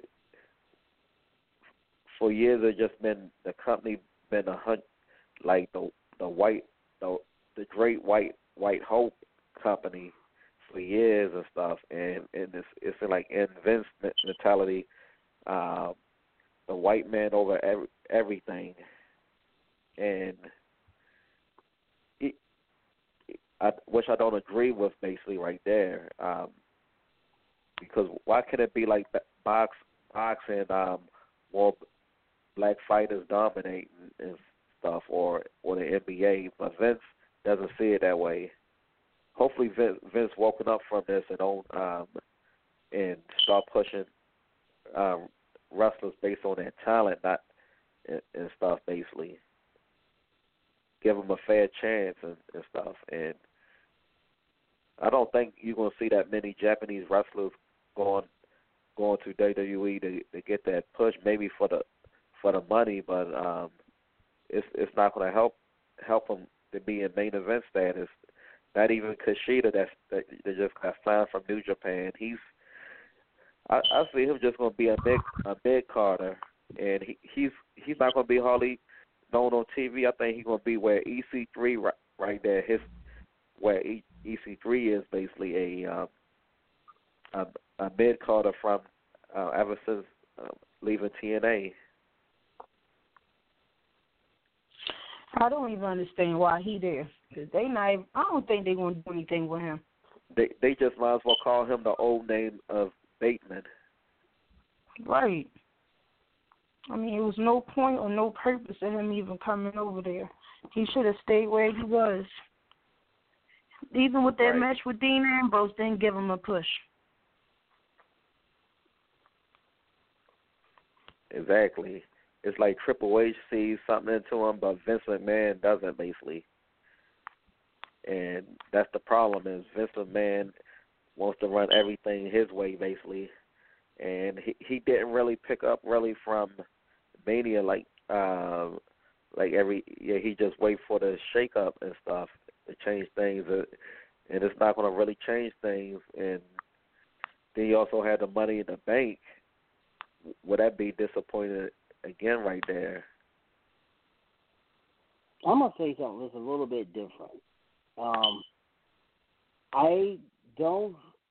for years it's just been the company been a hunt like the the white the the great white white hope company for years and stuff, and and it's it's like in Vince mentality, uh, the white man over every, everything, and it, I, which I don't agree with basically right there, um, because why can it be like box boxing, um, more black fighters dominate and, and stuff, or or the N B A, but Vince doesn't see it that way. Hopefully, Vince, Vince woken up from this and don't um, and start pushing um, wrestlers based on their talent, not and, and stuff. Basically, give them a fair chance and, and stuff. And I don't think you're gonna see that many Japanese wrestlers going going to W W E to, to get that push. Maybe for the for the money, but um, it's it's not gonna help help them to be in main event status. Not even Kushida that's, that, that just got signed from New Japan. He's, I, I see him just going to be a mid a mid Carter, and he, he's he's not going to be hardly known on T V. I think he's going to be where E C three right, right there. His where E C three is basically a um, a, a mid Carter from uh, ever since uh, leaving T N A. I don't even understand why he there. Cause they not. Even, I don't think they gonna do anything with him. They they just might as well call him the old name of Bateman. Right. I mean, it was no point or no purpose in him even coming over there. He should have stayed where he was. Even with that right. match with Dean Ambrose, didn't give him a push. Exactly. It's like Triple H sees something into him, but Vince McMahon doesn't, basically. And that's the problem, is Vince McMahon wants to run everything his way, basically. And he, he didn't really pick up really from Mania like uh, like every yeah. He just wait for the shake up and stuff to change things, and it's not going to really change things. And then you also had the Money in the Bank. Would that be disappointed again right there? I'm gonna say something that's a little bit different. Um, I don't,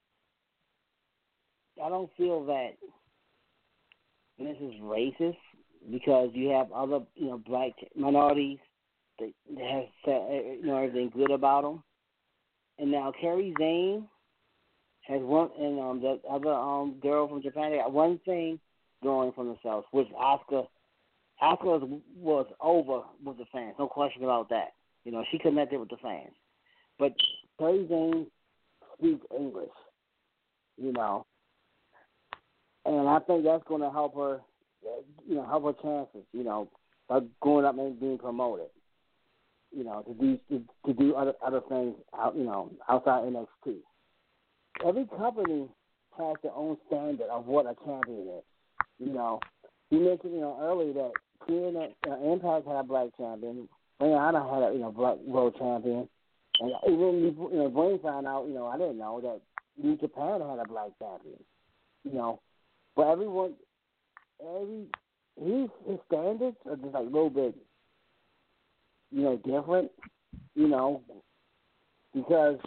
I don't feel that this is racist because you have other, you know, black minorities that have said, you know, everything good about them, and now Kairi Sane has one, and um, the other um girl from Japan, they got one thing going for themselves, which Asuka, Asuka was, was over with the fans, no question about that. You know, she connected with the fans. But Kairi Sane speaks English, you know, and I think that's going to help her, you know, help her chances, you know, by going up and being promoted, you know, to do to, to do other other things out, you know, outside N X T. Every company has their own standard of what a champion is, you know. You mentioned, you know, earlier that T N A, uh, Impact had a black champion, Ring of Honor had a, you know, black world champion. And even, you know, Brain found out, you know, I didn't know that New Japan had a black champion, you know. But everyone, every, his, his standards are just like a little bit, you know, different, you know, because,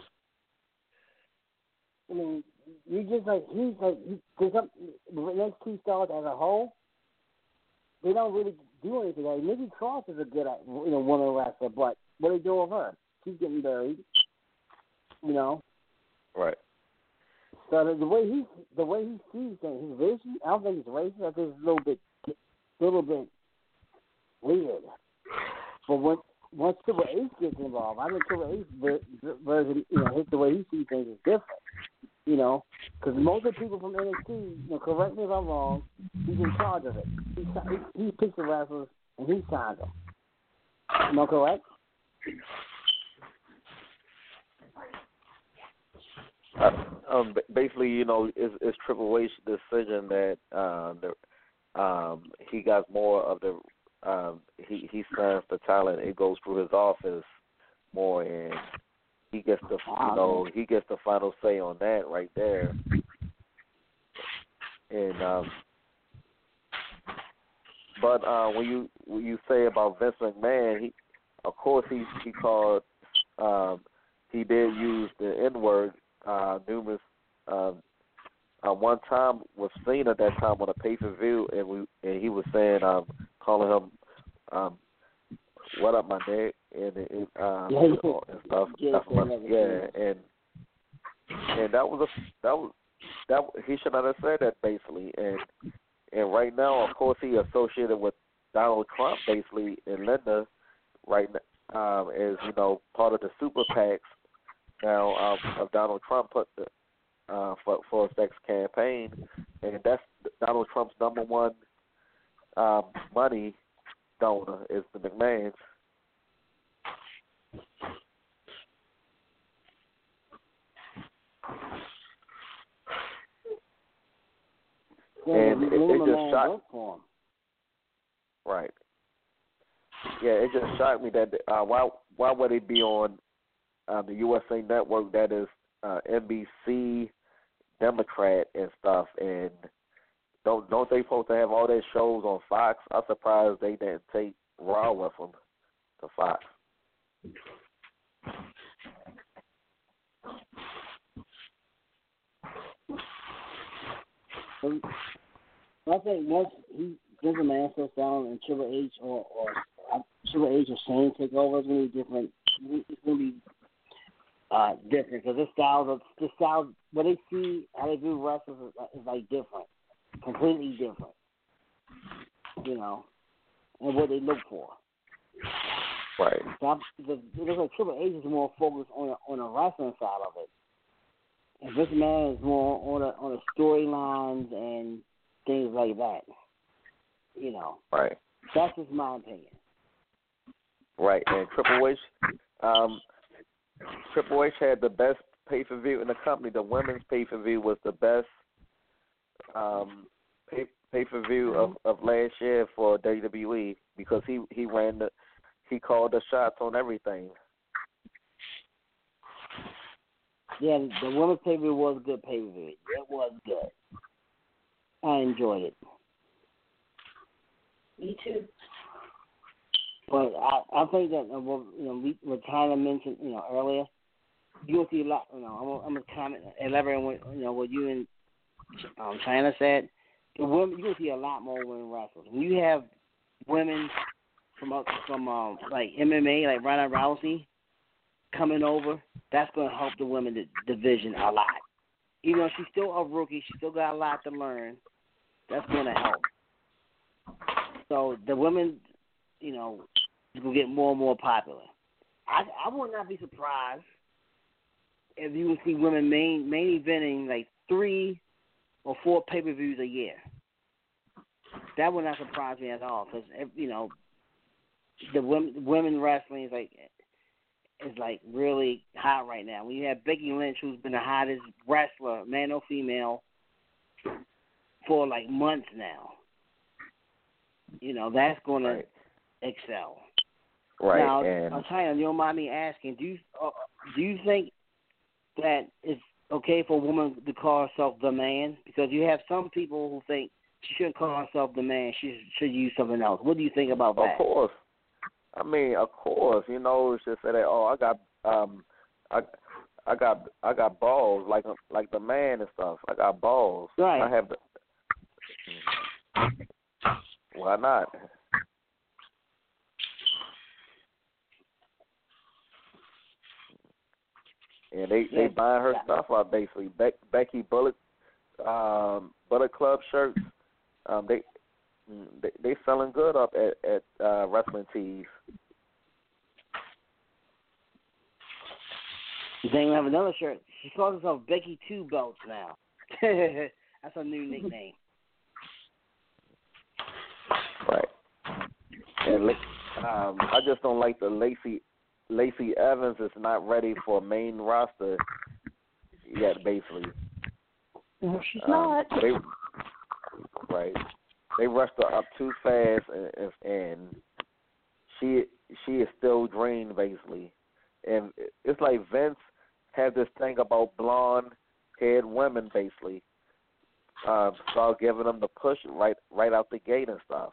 I mean, you just like, he's like, because the next two stars as a whole, they don't really do anything. Like, Nikki Cross is a good, you know, woman wrestler, but what are they doing with her? She's getting buried, you know. Right. So the, the way he, the way he sees things, his vision, I don't think it's racist. I think it's a little bit, a little bit weird. But when once Triple H gets involved, I think Triple H version, you know, his, the way he sees things is different, you know. Because most of the people from N X T, you know, correct me if I'm wrong, he's in charge of it. He he, he picks the wrestlers and he signs them. Am I correct? Uh, um, basically, you know, it's, it's Triple H's decision that uh, the, um, he got more of the um, he he signs the talent. It goes through his office more, and he gets the you know he gets the final say on that right there. And um, but uh, when you when you say about Vince McMahon, he of course he he called um, he did use the N word uh, numerous. Um, uh, one time was seen at that time on a pay per view, and we and he was saying um, calling him um, "What up, my nigga?" and it, um, and stuff. That's what, yeah, and and that was a that was that he should not have said that basically, and and right now, of course, he associated with Donald Trump basically, and Linda right now um, as you know part of the super PACs now um, of Donald Trump put the, uh, for for his next campaign, and that's Donald Trump's number one um, money donor is the McMahons. And it, it just shocked. Right. Yeah, it just shocked me that uh, why why would it be on uh, the U S A Network that is uh, N B C Democrat and stuff, and don't don't they supposed to have all their shows on Fox? I'm surprised they didn't take Raw with them to Fox. I think once he Vince McMahon sits down and Triple H or, or uh, Triple H or Shane take over, it's gonna be different. It's gonna be uh, different because the styles, of, the style, what they see, how they do wrestlers is, is like different, completely different. You know, and what they look for. Right. So because it looks like Triple H is more focused on on the wrestling side of it, and Vince McMahon is more on the on the storylines and things like that. You know. Right. That's just my opinion. Right, and Triple H, um, Triple H had the best pay per view in the company. The women's pay per view was the best um, pay pay per view of, of last year for W W E because he he ran the he called the shots on everything. Yeah, the women's pay per view was a good pay per view. It was good. I enjoyed it. Me too. But I, I think that uh, what, you know, we, what Tyler mentioned, you know, earlier, you'll see a lot. You know, I'm, I'm gonna comment, elaborate on what you know what you and um, China said. The women, you'll see a lot more women wrestlers. When you have women from up from um, like M M A, like Ronda Rousey, coming over, that's gonna help the women division a lot. Even though she's still a rookie, she still got a lot to learn. That's gonna help. So the women, you know, will get more and more popular. I I would not be surprised if you would see women main main eventing like three or four pay per views a year. That would not surprise me at all because you know the women women wrestling is like is like really hot right now. When you have Becky Lynch, who's been the hottest wrestler, man or female, for like months now. You know, that's going right. to excel. Right. Now, and I'm China, you don't mind me asking, do you uh, do you think that it's okay for a woman to call herself the man? Because you have some people who think she shouldn't call herself the man. She should use something else. What do you think about that? Of course. I mean, of course. You know, it's just that oh, I got um, I I got I got balls like like the man and stuff. I got balls. Right. I have the. Why not? And they they buying her stuff out basically. Be- Becky Bullet, um, Bullet Club shirts. Um, they they they selling good up at at uh, Wrestling Tees. They have another shirt. She calls herself Becky Two Belts now. That's her new nickname. Right. And um, I just don't like the Lacey Lacey Evans is not ready for main roster yet, basically. No, she's um, not. They, right. They rushed her up too fast, and, and she she is still green, basically. And it's like Vince had this thing about blonde-haired women, basically. uh, start giving them the push right right out the gate and stuff.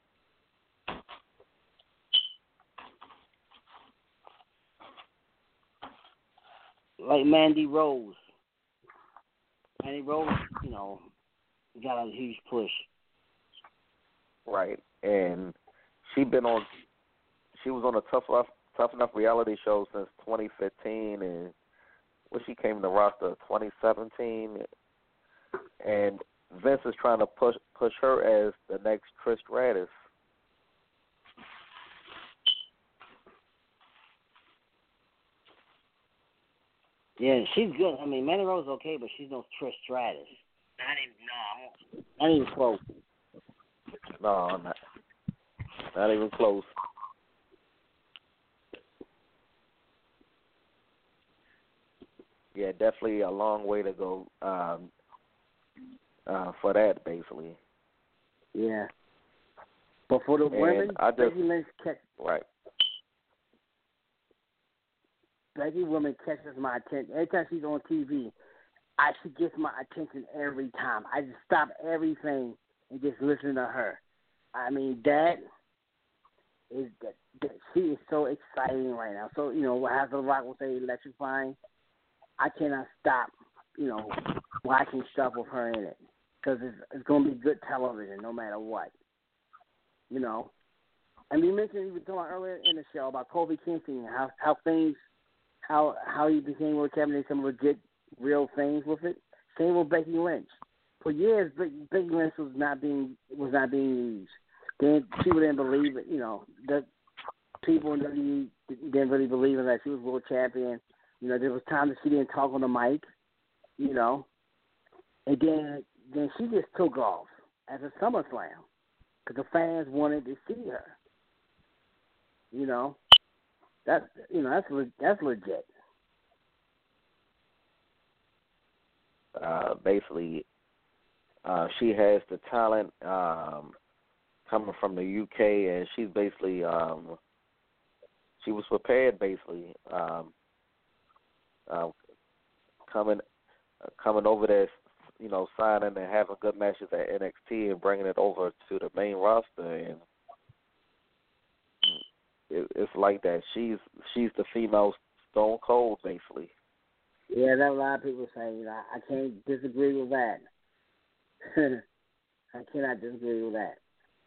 Like Mandy Rose. Mandy Rose, you know, got a huge push. Right, and she been on. She was on a tough enough, tough enough reality show since twenty fifteen, and when she came to the roster twenty seventeen, and Vince is trying to push push her as the next Trish Stratus. Yeah, she's good. I mean, Mandy Rose is okay, but she's no Trish Stratus. Not even no, not even close. No, not, not even close. Yeah, definitely a long way to go um, uh, for that, basically. Yeah. But for the and women, I just, Becky Lynch catch, right. Becky woman catches my attention. Every time she's on T V, I she gets my attention every time. I just stop everything and just listen to her. I mean, that is that, that she is so exciting right now. So, you know, as The Rock will say, electrifying. I cannot stop, you know, watching stuff with her in it because it's, it's going to be good television no matter what, you know. And we mentioned, we were talking earlier in the show about Kofi Kingston, how how things, how how he became world champion, some legit, real things with it. Same with Becky Lynch. For years, Becky Lynch was not being was not being used. Then people didn't believe it, you know. The people in W W E didn't really believe in that she was world champion. You know, there was times that she didn't talk on the mic, you know, and then then she just took off as a SummerSlam because the fans wanted to see her. You know, that's you know that's le- that's legit. Uh, basically, uh, she has the talent um, coming from the U K, and she's basically um, she was prepared basically. Um, Uh, coming, uh, coming over there, you know, signing and having good matches at N X T and bringing it over to the main roster, and it, it's like that. She's she's the female Stone Cold, basically. Yeah, that a lot of people say. You know, I can't disagree with that. I cannot disagree with that.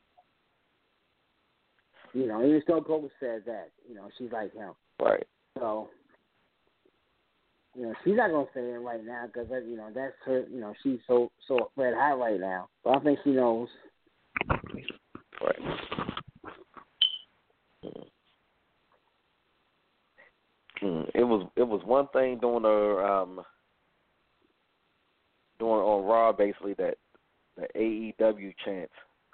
You know, even Stone Cold says that. You know, she's like him. Right. So. You know, she's not gonna say it right now because you know that's her. You know, she's so so red hot right now. But I think she knows. Right. Mm. It was it was one thing doing her um doing on Raw basically that the A E W chants.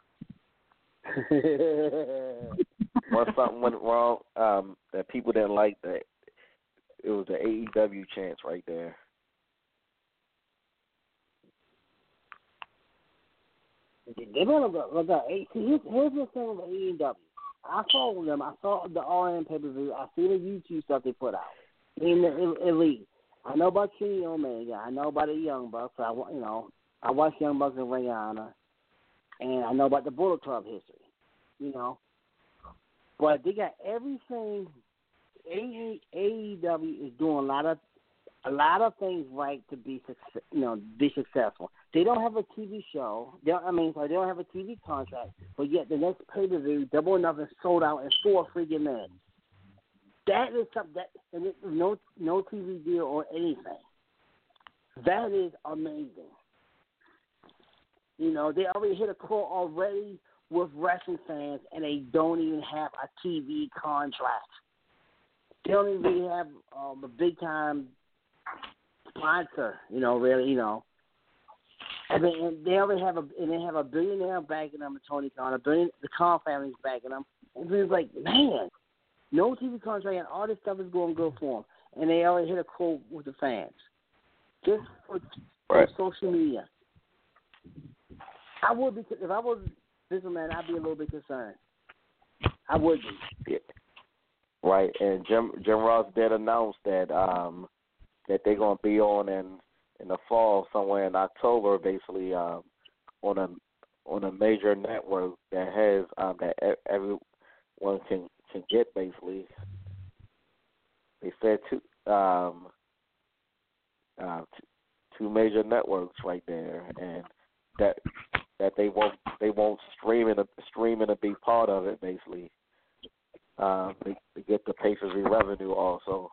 Once something went wrong, um, that people didn't like that. It was the A E W chance right there. They're gonna go. Look at here's, here's the thing with A E W. I follow them. I saw the R N pay per view. I see the YouTube stuff they put out. In the Elite, I know about Kenny Omega. I know about the Young Bucks. I you know I watch Young Bucks and Ring of Honor, and I know about the Bullet Club history. You know, but they got everything. A E W is doing a lot of a lot of things right to be success, you know, be successful. They don't have a T V show. They don't, I mean, so they don't have a T V contract, but yet the next pay per view, Double or Nothing, sold out in four freaking minutes. That is something that and it, no no T V deal or anything. That is amazing. You know, they already hit a core already with wrestling fans, and they don't even have a T V contract. They don't even really have um, a big time sponsor, you know. Really, you know. And they, and they already have a and they have a billionaire backing them, Tony Khan, a billion, the Khan family's backing them. And it's like, man, no T V contract, and all this stuff is going good for them. And they already hit a quote with the fans, just for, right. for social media. I would be if I was this man, I'd be a little bit concerned. I would be. Yeah. Right, and Jim Jim Ross did announce that um, that they're gonna be on, and in the fall, somewhere in October, basically um, on a on a major network that has um, that e- everyone can can get. Basically, they said two um, uh, t- two major networks right there, and that that they won't they won't stream in a, stream in a big part of it. Basically, um, they, they get the pay-per-view revenue also.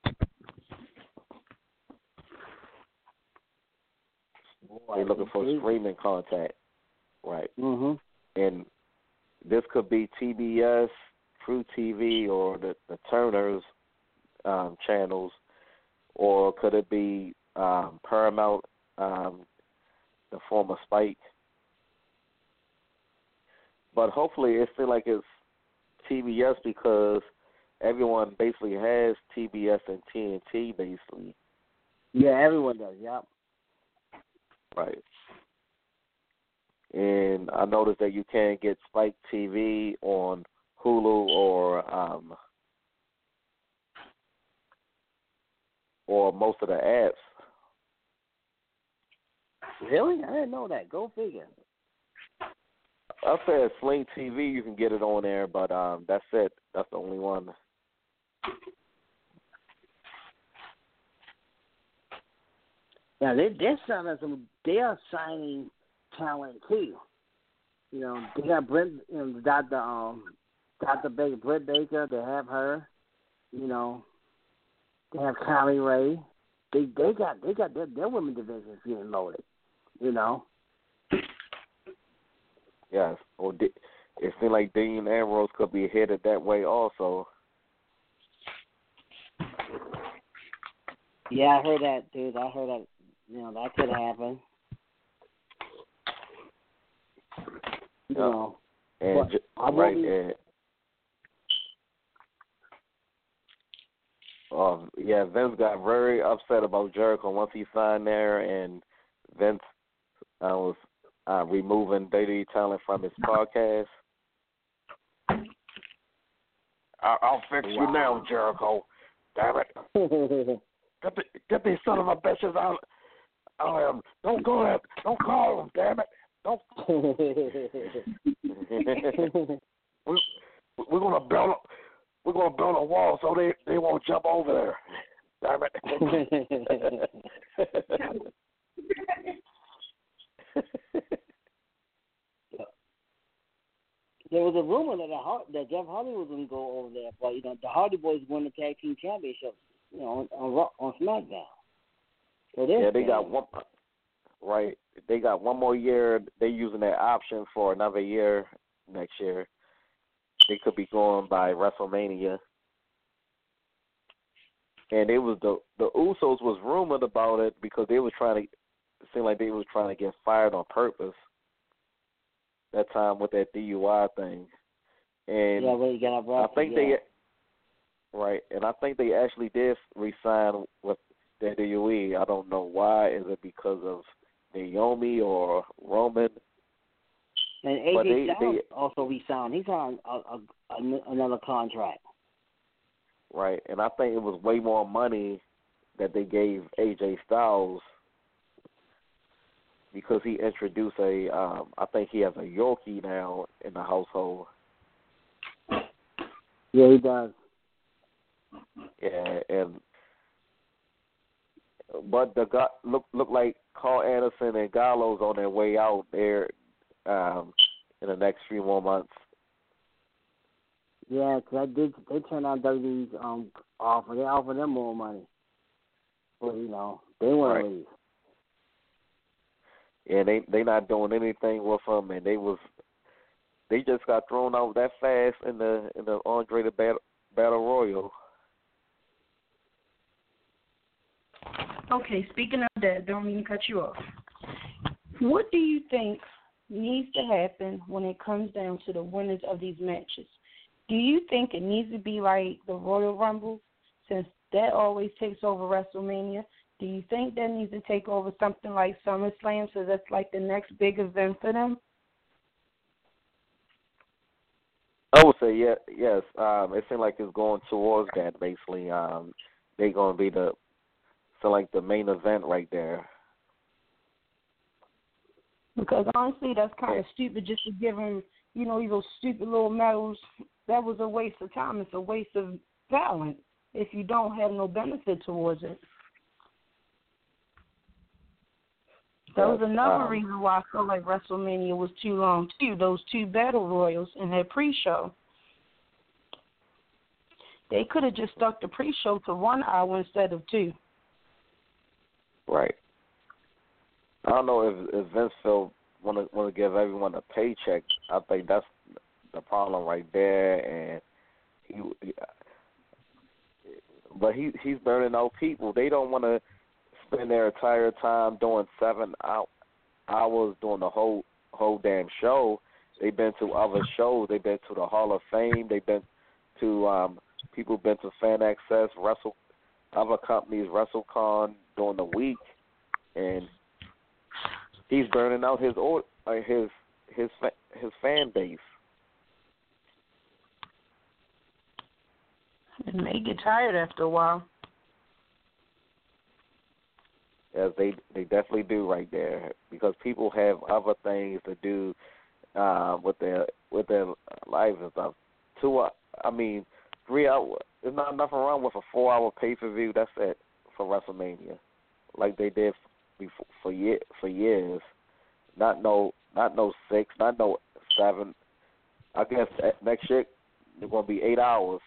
They're looking for streaming content, right? Mm-hmm. And this could be T B S, True T V, or the, the Turner's um, channels, or could it be um, Paramount, um, the former Spike? But hopefully it feels like it's T B S because everyone basically has T B S and T N T basically. Yeah, everyone does, yep. Right. And I noticed that you can get Spike T V on Hulu or um, or most of the apps. Really? I didn't know that. Go figure. I said Sling T V, you can get it on there, but um, that's it. That's the only one. Yeah, they they're signing some. They are signing talent too. You know, they got Brent, you know, Doctor Um, Doctor Baker, Britt Baker. They have her. You know, they have Kylie Ray. They they got they got their, their women divisions getting loaded. You know. Yes. Or it seems like Dean Ambrose could be headed that way also. Yeah, I heard that, dude. I heard that. You know, that could happen. You yeah. know, and ju- right, be... and um, yeah, Vince got very upset about Jericho once he signed there, and Vince uh, was uh, removing W W E talent from his podcast. I- I'll fix wow. you now, Jericho. Damn it! get the get these son of a bitches out. Um, don't go there. Don't call them, damn it. Don't. we, we're gonna build. We're gonna build a wall so they, they won't jump over there. Damn it. There was a rumor that a, that Jeff Hardy was going to go over there, but you know the Hardy Boys won the tag team championship, you know, on on, on SmackDown. So yeah, they got one. Right, they got one more year. They're using that option for another year next year. They could be going by WrestleMania. And it was the the Usos was rumored about it because they were trying to it seemed like they was trying to get fired on purpose. That time with that D U I thing, and yeah, well, you got I think yeah. they right, and I think they actually did resign with the W W E. I don't know why. Is it because of Naomi or Roman? And A J but they, Styles they, also resigned. He's on a, a, a, another contract. Right, and I think it was way more money that they gave A J Styles because he introduced a, um, I think he has a Yorkie now in the household. Yeah, he does. Yeah, and but the guy look look like Carl Anderson and Gallows on their way out there um, in the next few more months. Yeah, cause I did. They turned on W W E's um offer. They offered them more money. But you know, they want right. to leave. Yeah, they they not doing anything with them, and they was they just got thrown out that fast in the in the Andre the Battle, Battle Royal. Okay, speaking of that, don't mean to cut you off. What do you think needs to happen when it comes down to the winners of these matches? Do you think it needs to be like the Royal Rumble, since that always takes over WrestleMania? Do you think that needs to take over something like SummerSlam, so that's like the next big event for them? I would say yeah, yes. Um, it seems like it's going towards that. Basically, um, they're going to be the so like the main event right there. Because honestly, that's kind of stupid just to give him, you know, those stupid little medals. That was a waste of time. It's a waste of talent if you don't have no benefit towards it. That was another um, reason why I felt like WrestleMania was too long, too. Those two battle royals in their pre-show. They could have just stuck the pre-show to one hour instead of two. Right. I don't know if, if Vince Phil want to want to give everyone a paycheck. I think that's the problem right there, and he, he but he he's burning out people. They don't want to spend their entire time doing seven out, hours doing the whole whole damn show. They've been to other shows. They've been to the Hall of Fame. They've been to um, people been to Fan Access, Wrestle, other companies, WrestleCon during the week, and he's burning out his uh, his his his fan base. It may get tired after a while. Yes, they they definitely do right there, because people have other things to do uh, with their with their lives and stuff. Two, uh, I mean, three hours. There's not nothing wrong with a four-hour pay-per-view. That's it for WrestleMania, like they did before, for year for years. Not no not no six, not no seven. I guess next year it's gonna be eight hours.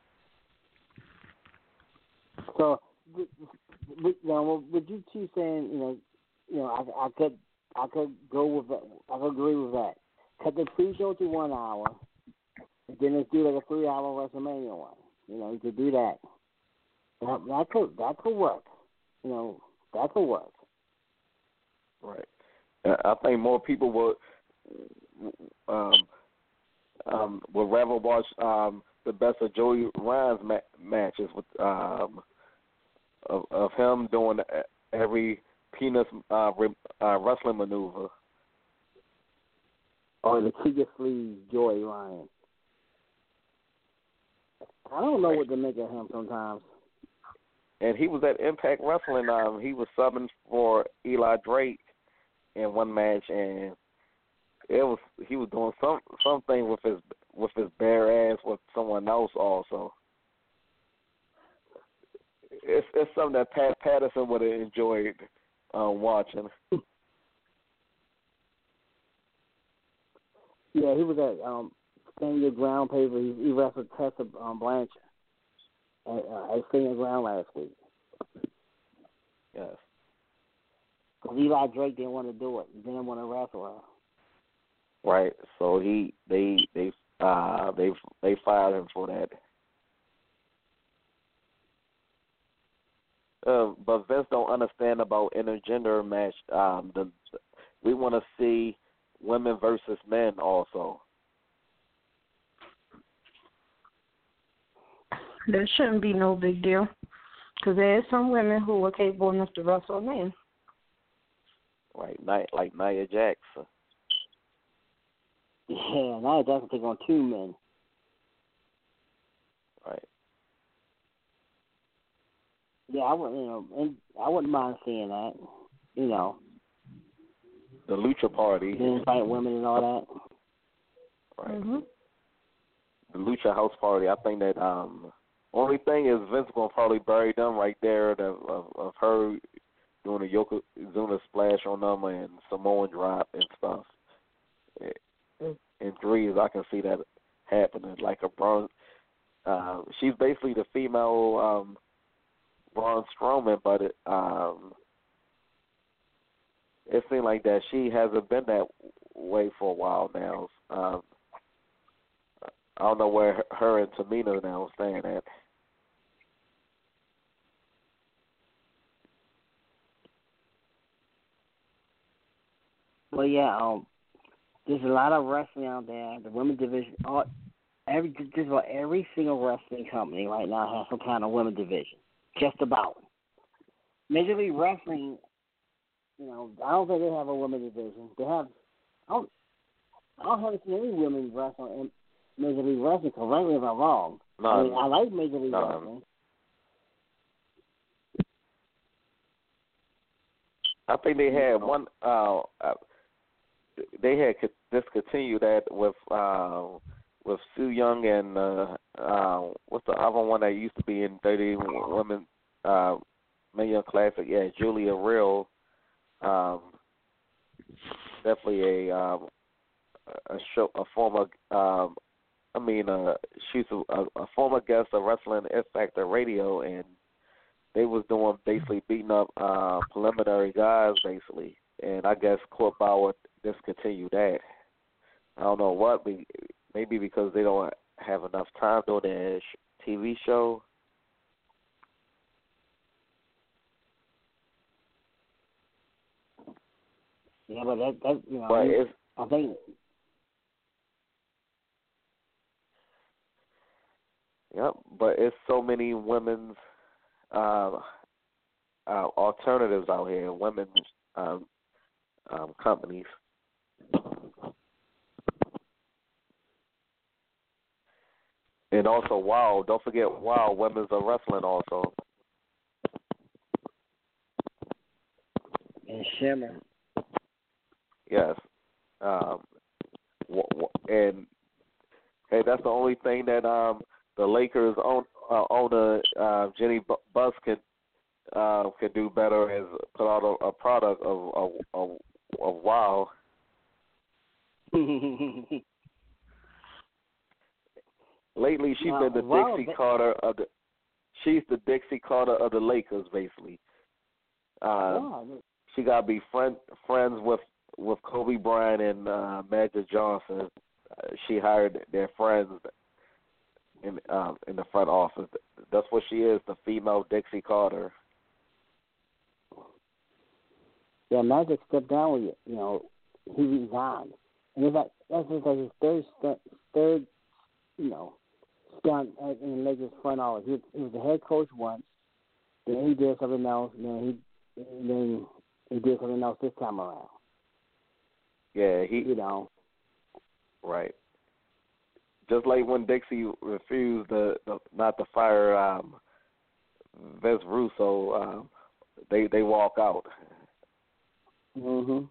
So, you know, with you two saying, you know, you know, I, I could, I could go with that. I could agree with that. Cut the pre-show to one hour, and then let's do like a three-hour WrestleMania one. You know, you could do that. That that could that could work. You know, that could work. Right. I think more people would um, um, would rather watch um, the best of Joey Ryan's ma- matches with um, of, of him doing every penis uh, re- uh, wrestling maneuver. Or the Tiger Sleeve Joey Ryan. I don't know right. what to make of him sometimes. And he was at Impact Wrestling. Um, he was subbing for Eli Drake in one match, and it was he was doing some something with his with his bare ass with someone else also. It's it's something that Pat Patterson would have enjoyed um, watching. Yeah, he was at um, Stand Your Ground paper. He, he wrestled Tessa um, Blanchard at, uh, at Stand Your Ground last week. Yes. Because Eli Drake didn't want to do it. He didn't want to wrestle her. Right. So he they they uh they they fired him for that. Uh, but Vince don't understand about intergender match. Um, the we want to see women versus men also. That shouldn't be no big deal, because there is some women who are capable enough to wrestle a man. Right, like Nia Jax. Yeah, Nia Jax can take on two men. Right. Yeah, I wouldn't, you know, and I wouldn't mind seeing that. You know, the Lucha Party. Men fight women and all that. Right. Mm-hmm. The Lucha House Party. I think that um, only thing is Vince gonna probably bury them right there. The, of, of her doing a Yokozuna splash on them and Samoan drop and stuff. In threes, I can see that happening. Like a Braun, uh, she's basically the female um, Braun Strowman, but it, um, it seemed like that she hasn't been that way for a while now. Um, I don't know where her, her and Tamina now stand at. Well, yeah, um, there's a lot of wrestling out there. The women's division, all, every just about every single wrestling company right now has some kind of women's division. Just about. Major League Wrestling, you know, I don't think they have a women's division. They have, I don't, I don't haven't seen any women wrestling in Major League Wrestling. Correct me if I'm wrong. No, I mean, I like Major League no. Wrestling. I think they had one. Uh, uh, they had discontinued that with uh, with Sue Young and uh, uh, what's the other one that used to be in thirty Women uh, Million Classic? Yeah, Julia Real. Um, definitely a um, a show, a former. Um, I mean, uh, she's a, a former guest of Wrestling X Factor Radio, and they was doing basically beating up uh, preliminary guys, basically. And I guess Court Bauer discontinued that. I don't know what, maybe because they don't have enough time doing their T V show. Yeah, but that, that you know, but it's, I think. Yep, but it's so many women's uh, uh, alternatives out here, women's um, um, companies. And also, WOW. Don't forget WOW, Women's of Wrestling also. And Shimmer. Yes. Um, and, hey, that's the only thing that um, the Lakers own, uh, owner, uh, Jenny Buss, can, uh, can do better is put out a, a product of, of, of, of WOW. Lately, she's wow, been the wow, Dixie that... Carter of the. She's the Dixie Carter of the Lakers, basically. Uh, wow. She got to be friend, friends with, with Kobe Bryant and uh, Magic Johnson. Uh, she hired their friends in um, in the front office. That's what she is, the female Dixie Carter. Yeah, Magic stepped down with you. You know, he resigned, and it's like that's just like his third, st- third, you know, stunt in the Lakers front office. He was, he was the head coach once, then he did something else, and then he, and then he did something else this time around. Yeah, he. You know. Right. Just like when Dixie refused to, to, not to fire um, Vince Russo, um, they they walk out. Mhm.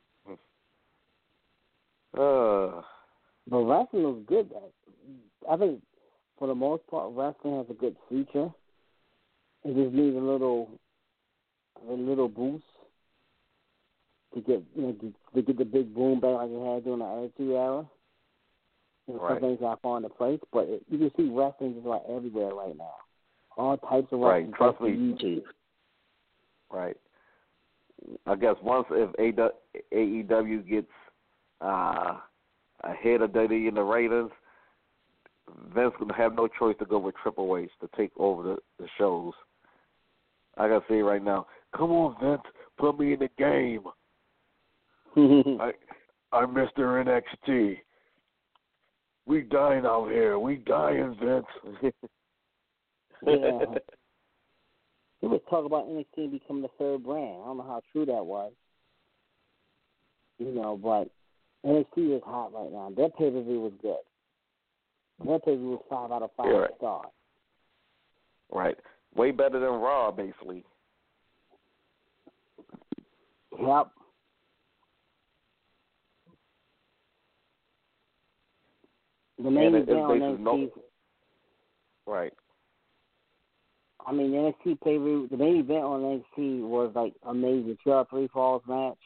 Uh. But wrestling was good. I think for the most part, wrestling has a good future. It just needs a little, a little boost to get you know to, to get the big boom back like it had during the Attitude Era. And right. some things got fall into place, but it, you can see wrestling just like everywhere right now. All types of right. wrestling. Trust me. YouTube. Right. I guess once if A E W gets uh, ahead of W W E in the ratings, Vince gonna have no choice to go with Triple H to take over the, the shows. I gotta say right now, come on Vince, put me in the game. I I'm Mister N X T. We dying out here. We dying, Vince. Yeah. He was talking about N X T becoming the third brand. I don't know how true that was. You know, but N X T is hot right now. Their pay-per-view was good. Their pay-per-view was five out of five yeah, right. stars. Right. Way better than Raw, basically. Yep. The main and it, event on N X T. No, right. I mean, the N X T pay-per-view, the main event on N X T was like amazing. Two out of three falls match.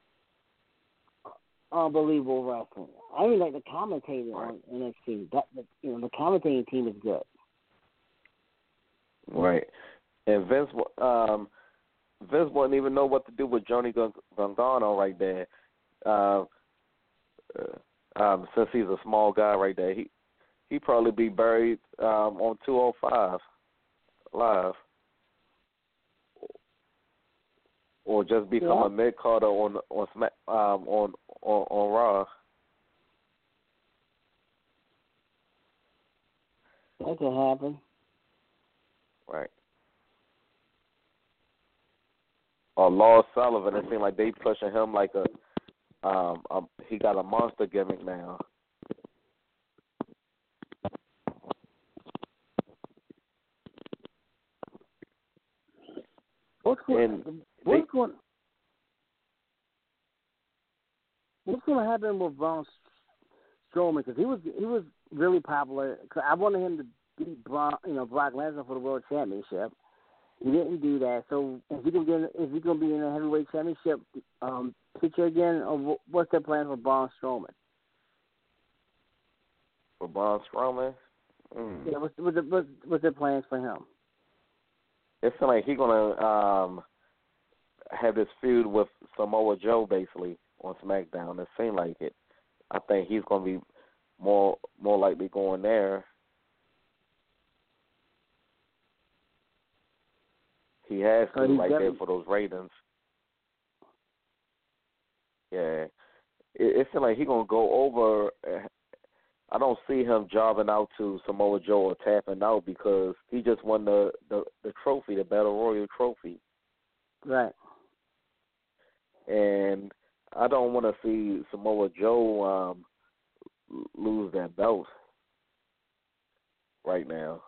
Unbelievable wrestling. I even like the commentator right. on N X T. That the, you know, the commentating team is good. Right. And Vince, um, Vince wouldn't even know what to do with Johnny Gargano right there. Uh, uh, um, since he's a small guy right there, he he probably be buried um, on two oh five live, or just become yeah. a mid carder on on Smack um, on on on Raw. That could happen. Right. Or Lars Sullivan, it seems like they pushing him like a um a, he got a monster gimmick now. What's going? And What's they, going? going to happen with Braun Strowman? Because he was he was really popular. Cause I wanted him to beat Braun, you know, Brock Lesnar for the World Championship. He didn't do that. So is he going to is he going to be in a heavyweight championship um, picture again, or what's their plan for Braun Strowman? For Braun Strowman, mm. yeah, what's what's, the, what's what's their plans for him? It seems like he's gonna um, have this feud with Samoa Joe basically on SmackDown. It seems like it. I think he's gonna be more more likely going there. He has to, oh, right definitely... there for those ratings. Yeah, it, it seems like he's gonna go over. I don't see him jobbing out to Samoa Joe or tapping out because he just won the, the, the trophy, the Battle Royal trophy. Right. And I don't want to see Samoa Joe um, lose that belt right now.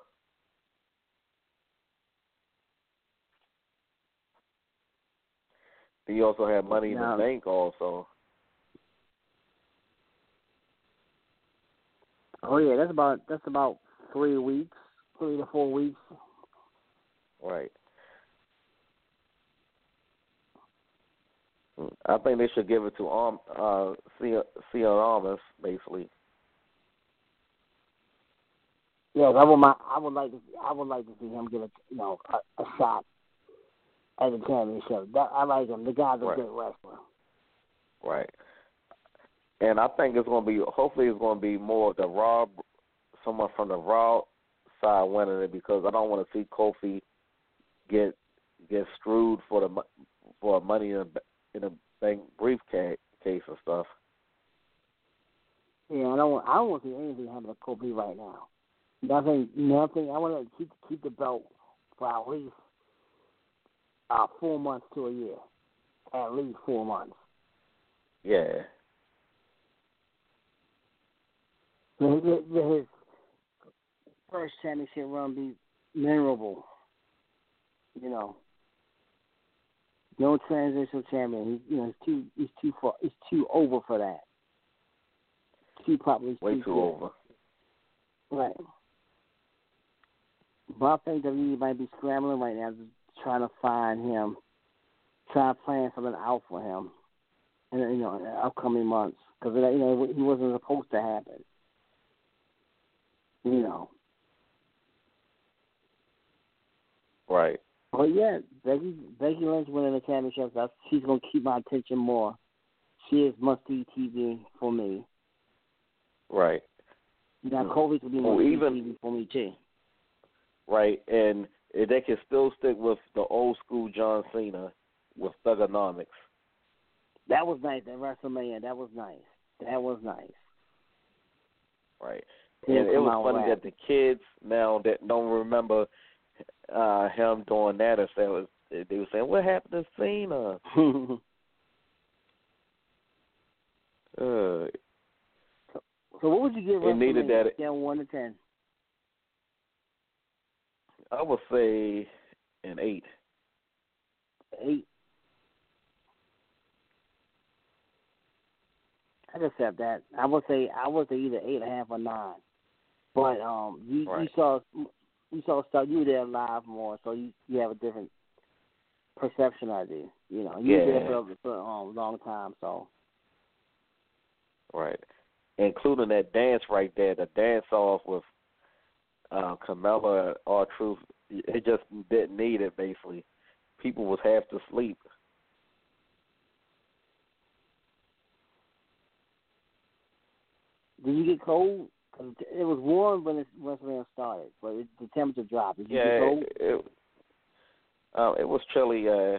He also had Money in no. the Bank also. Oh yeah, that's about that's about three weeks, three to four weeks. Right. I think they should give it to um uh Cien Almas basically. Yes, I would. My, I would like to. I would like to see him get a you know a, a shot at the championship. That, I like him. The guy's a right. good wrestler. Right. And I think it's going to be, hopefully it's going to be more of the Raw, someone from the Raw side winning it because I don't want to see Kofi get get screwed for the for money in a, in a bank briefcase case and stuff. Yeah, I don't. I don't want to see anything happen to Kofi right now. Nothing. Nothing. I want to keep keep the belt for at least uh, four months to a year. At least four months. Yeah. His, his first championship run be memorable. You know, no transitional champion. He, you know, he's too, he's too far, he's too over for that. Too popular. Way too, too over. Right. But I think W W E might be scrambling right now, just trying to find him, trying to plan something out for him, in you know, in the upcoming months, because you know he wasn't supposed to happen. You know. Right. But yeah, Becky Becky Lynch winning the championship. That's she's gonna keep my attention more. She is must-see T V for me. Right. Now Kofi's will be oh, must-see even, T V for me too. Right, and they can still stick with the old school John Cena with Thugonomics. That was nice. That WrestleMania. That was nice. That was nice. Right. And it was funny that the kids now that don't remember uh, him doing that, or say was, they were saying, "What happened to Cena?" uh, so, what would you give it needed WrestleMania? that. Scale one to ten. I would say an eight. Eight. I can accept that. I would say I would say either eight and a half or nine. But um, you, right. you saw you saw stuff. You were there live more, so you, you have a different perception of it. You know, you yeah. were there for, for um, a long time, so. Right, including that dance right there, the dance off with uh, Carmella, R-Truth. It just didn't need it. Basically, people was half asleep. Did you get cold? Cause it was warm when it WrestleMania started, but it, the temperature dropped. Did you yeah, get cold? It, it, uh, it was chilly. Uh,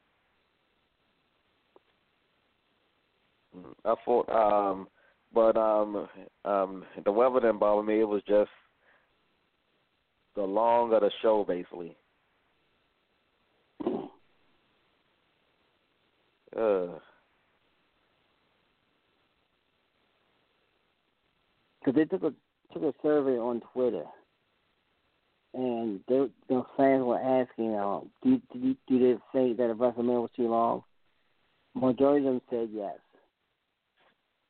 I thought, um, but um, um, the weather didn't bother me. It was just the long of the show, basically. Uh. Because they took a took a survey on Twitter, and they, the fans were asking, uh, do, do, do they think that the WrestleMania was too long? Majority of them said yes.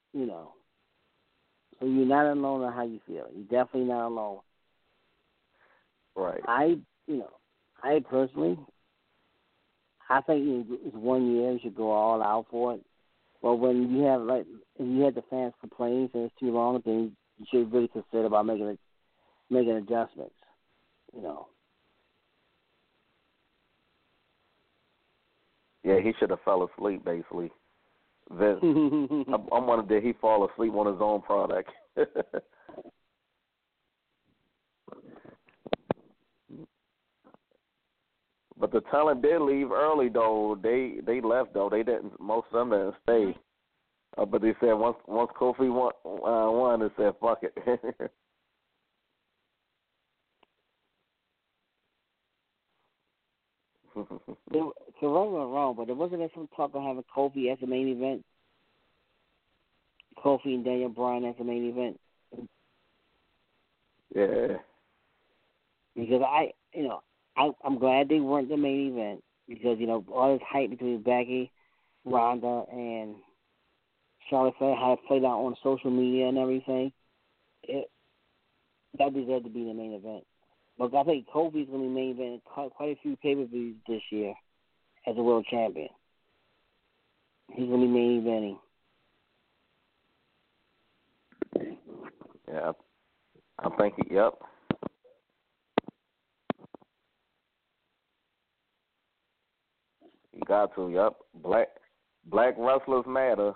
you know. So you're not alone on how you feel. You're definitely not alone. Right. I, you know, I personally, I think you know, it's one year you should go all out for it. But when you have like, if you have the fans complaining and it's too long, then you should really consider about making it, making adjustments. You know. Yeah, he should have fell asleep basically. Vince, I'm, I'm wondering did he fall asleep on his own product? But the talent did leave early though. They they left though. They didn't. Most of them didn't stay. Uh, but they said once once Kofi won, uh, won, they said fuck it. Correct me wrong, but there wasn't there some talk of having Kofi as the main event. Kofi and Daniel Bryan as the main event. Yeah. Because I, you know, I, I'm glad they weren't the main event because you know all this hype between Becky, Ronda, and Charlotte Flair, how it played out on social media and everything. It that deserved to be the main event. But I think Kofi's going to be main event quite, quite a few pay-per-views this year as a world champion. He's going to be main eventing. Yeah, I think he, yep. You got to, yep. Black black wrestlers matter.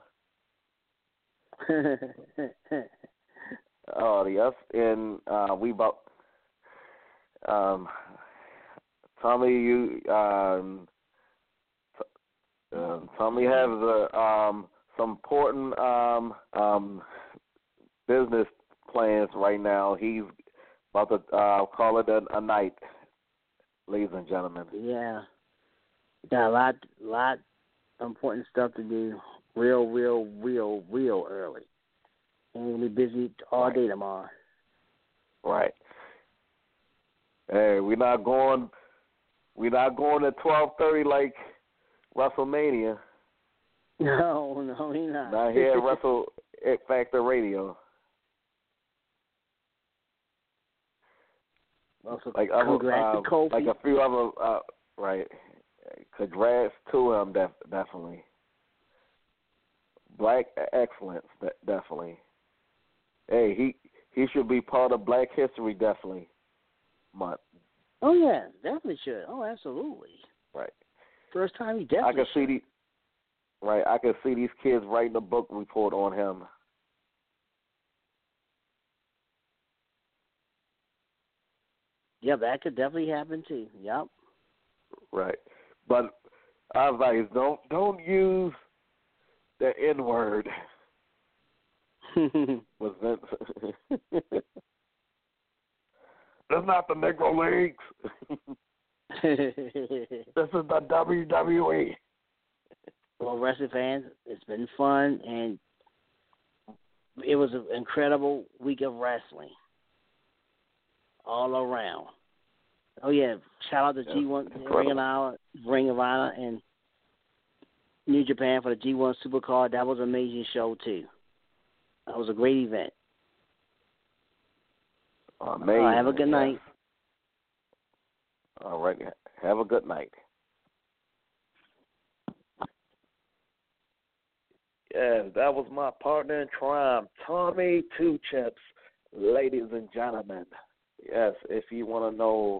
Oh, yes, and uh, we about um, Tommy, you um, t- uh, Tommy has uh, um, some important um, um, business plans right now. He's about to uh, call it a, a night, ladies and gentlemen. Yeah, got a lot, lot of important stuff to do. Real, real, real, real early. And we'll be busy all right. day tomorrow. Right. Hey, we're not going. We're not going at twelve thirty like WrestleMania. No, no, we're not. Not here at Wrestle X Factor Radio. Also, like other, congrats uh, to Kofi. like a few other, uh, right? Congrats to him, def- definitely. Black excellence, de- definitely. Hey, he he should be part of Black History, definitely. Month. Oh yeah, definitely should. Oh, absolutely. Right. First time he definitely. I can should. see these. Right, I can see these kids writing a book report on him. Yeah, that could definitely happen too. Yep. Right, but advice: don't don't use the N word. Was Vince? That's not the Negro Leagues. This is the W W E. Well, wrestling fans, it's been fun, and it was an incredible week of wrestling all around. Oh yeah, shout out to Yes, G one incredible. Ring of Honor, Ring of Honor, and New Japan for the G one Supercard. That was an amazing show too. That was a great event. Amazing. Uh, have a good yes. night. All right. Have a good night. Yes, that was my partner in crime, Tommy Two Chips, ladies and gentlemen. Yes, if you want to know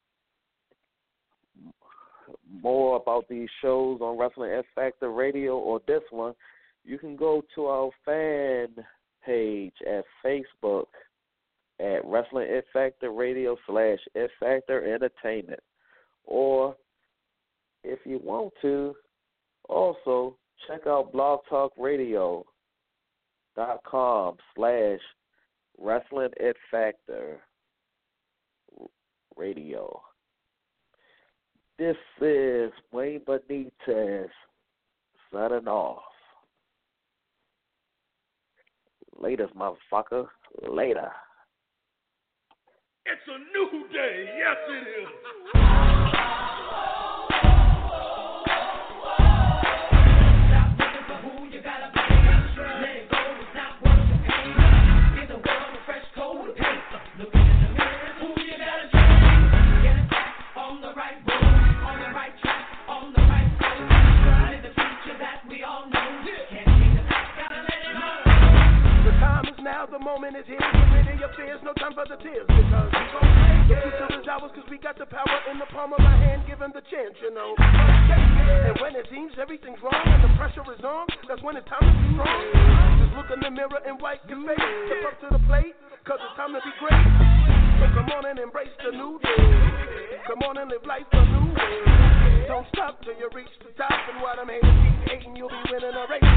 more about these shows on Wrestling X Factor Radio or this one, you can go to our fan page at Facebook at Wrestling X Factor Radio slash X Factor Entertainment. Or if you want to, also check out blog talk radio dot com slash Wrestling X Factor Radio. This is Wayne Benitez signing off. Later, motherfucker. Later. It's a new day. Yes, it is. Stop looking for who you gotta be. Let go. moment is here, get rid of your fears, no time for the tears, because we gon' make it. The future is ours, cause we got the power in the palm of our hand, given the chance, you know. And when it seems everything's wrong and the pressure is on, that's when it's time to be strong. Just look in the mirror and wipe your face, step up to the plate, cause it's time to be great. So come on and embrace the new day. Come on and live life a new way. Don't stop till you reach the top, and while I'm haters keep hating, you'll be winning a race.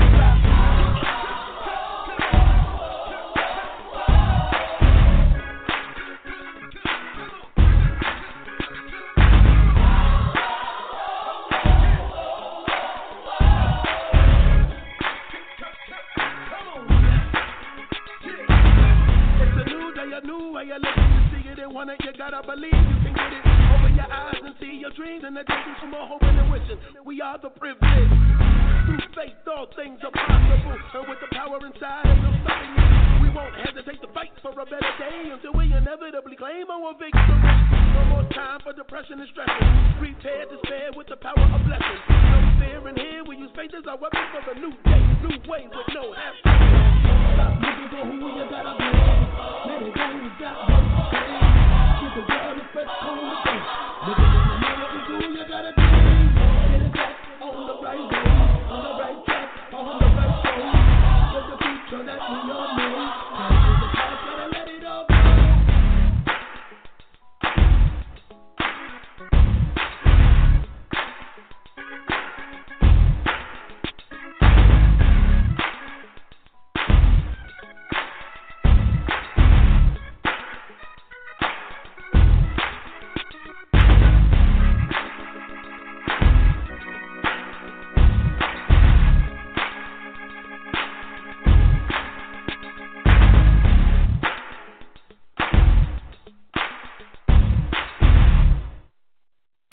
A new way of living, you see it and want it, you gotta believe you can get it. Open your eyes and see your dreams and the dreams from more hoping and wishing. We are the privileged. Through faith, all things are possible. And with the power inside, ain't no stopping you. We won't hesitate to fight for a better day until we inevitably claim our victory. No more time for depression and stressing. Prepare to spare with the power of blessing. No fear in here, we use faith as our weapon for the new day, new way with no half. Stop looking for who you gotta be. Let it go, you got to go. Keep the world in fresh cold. Look in the mirror and do your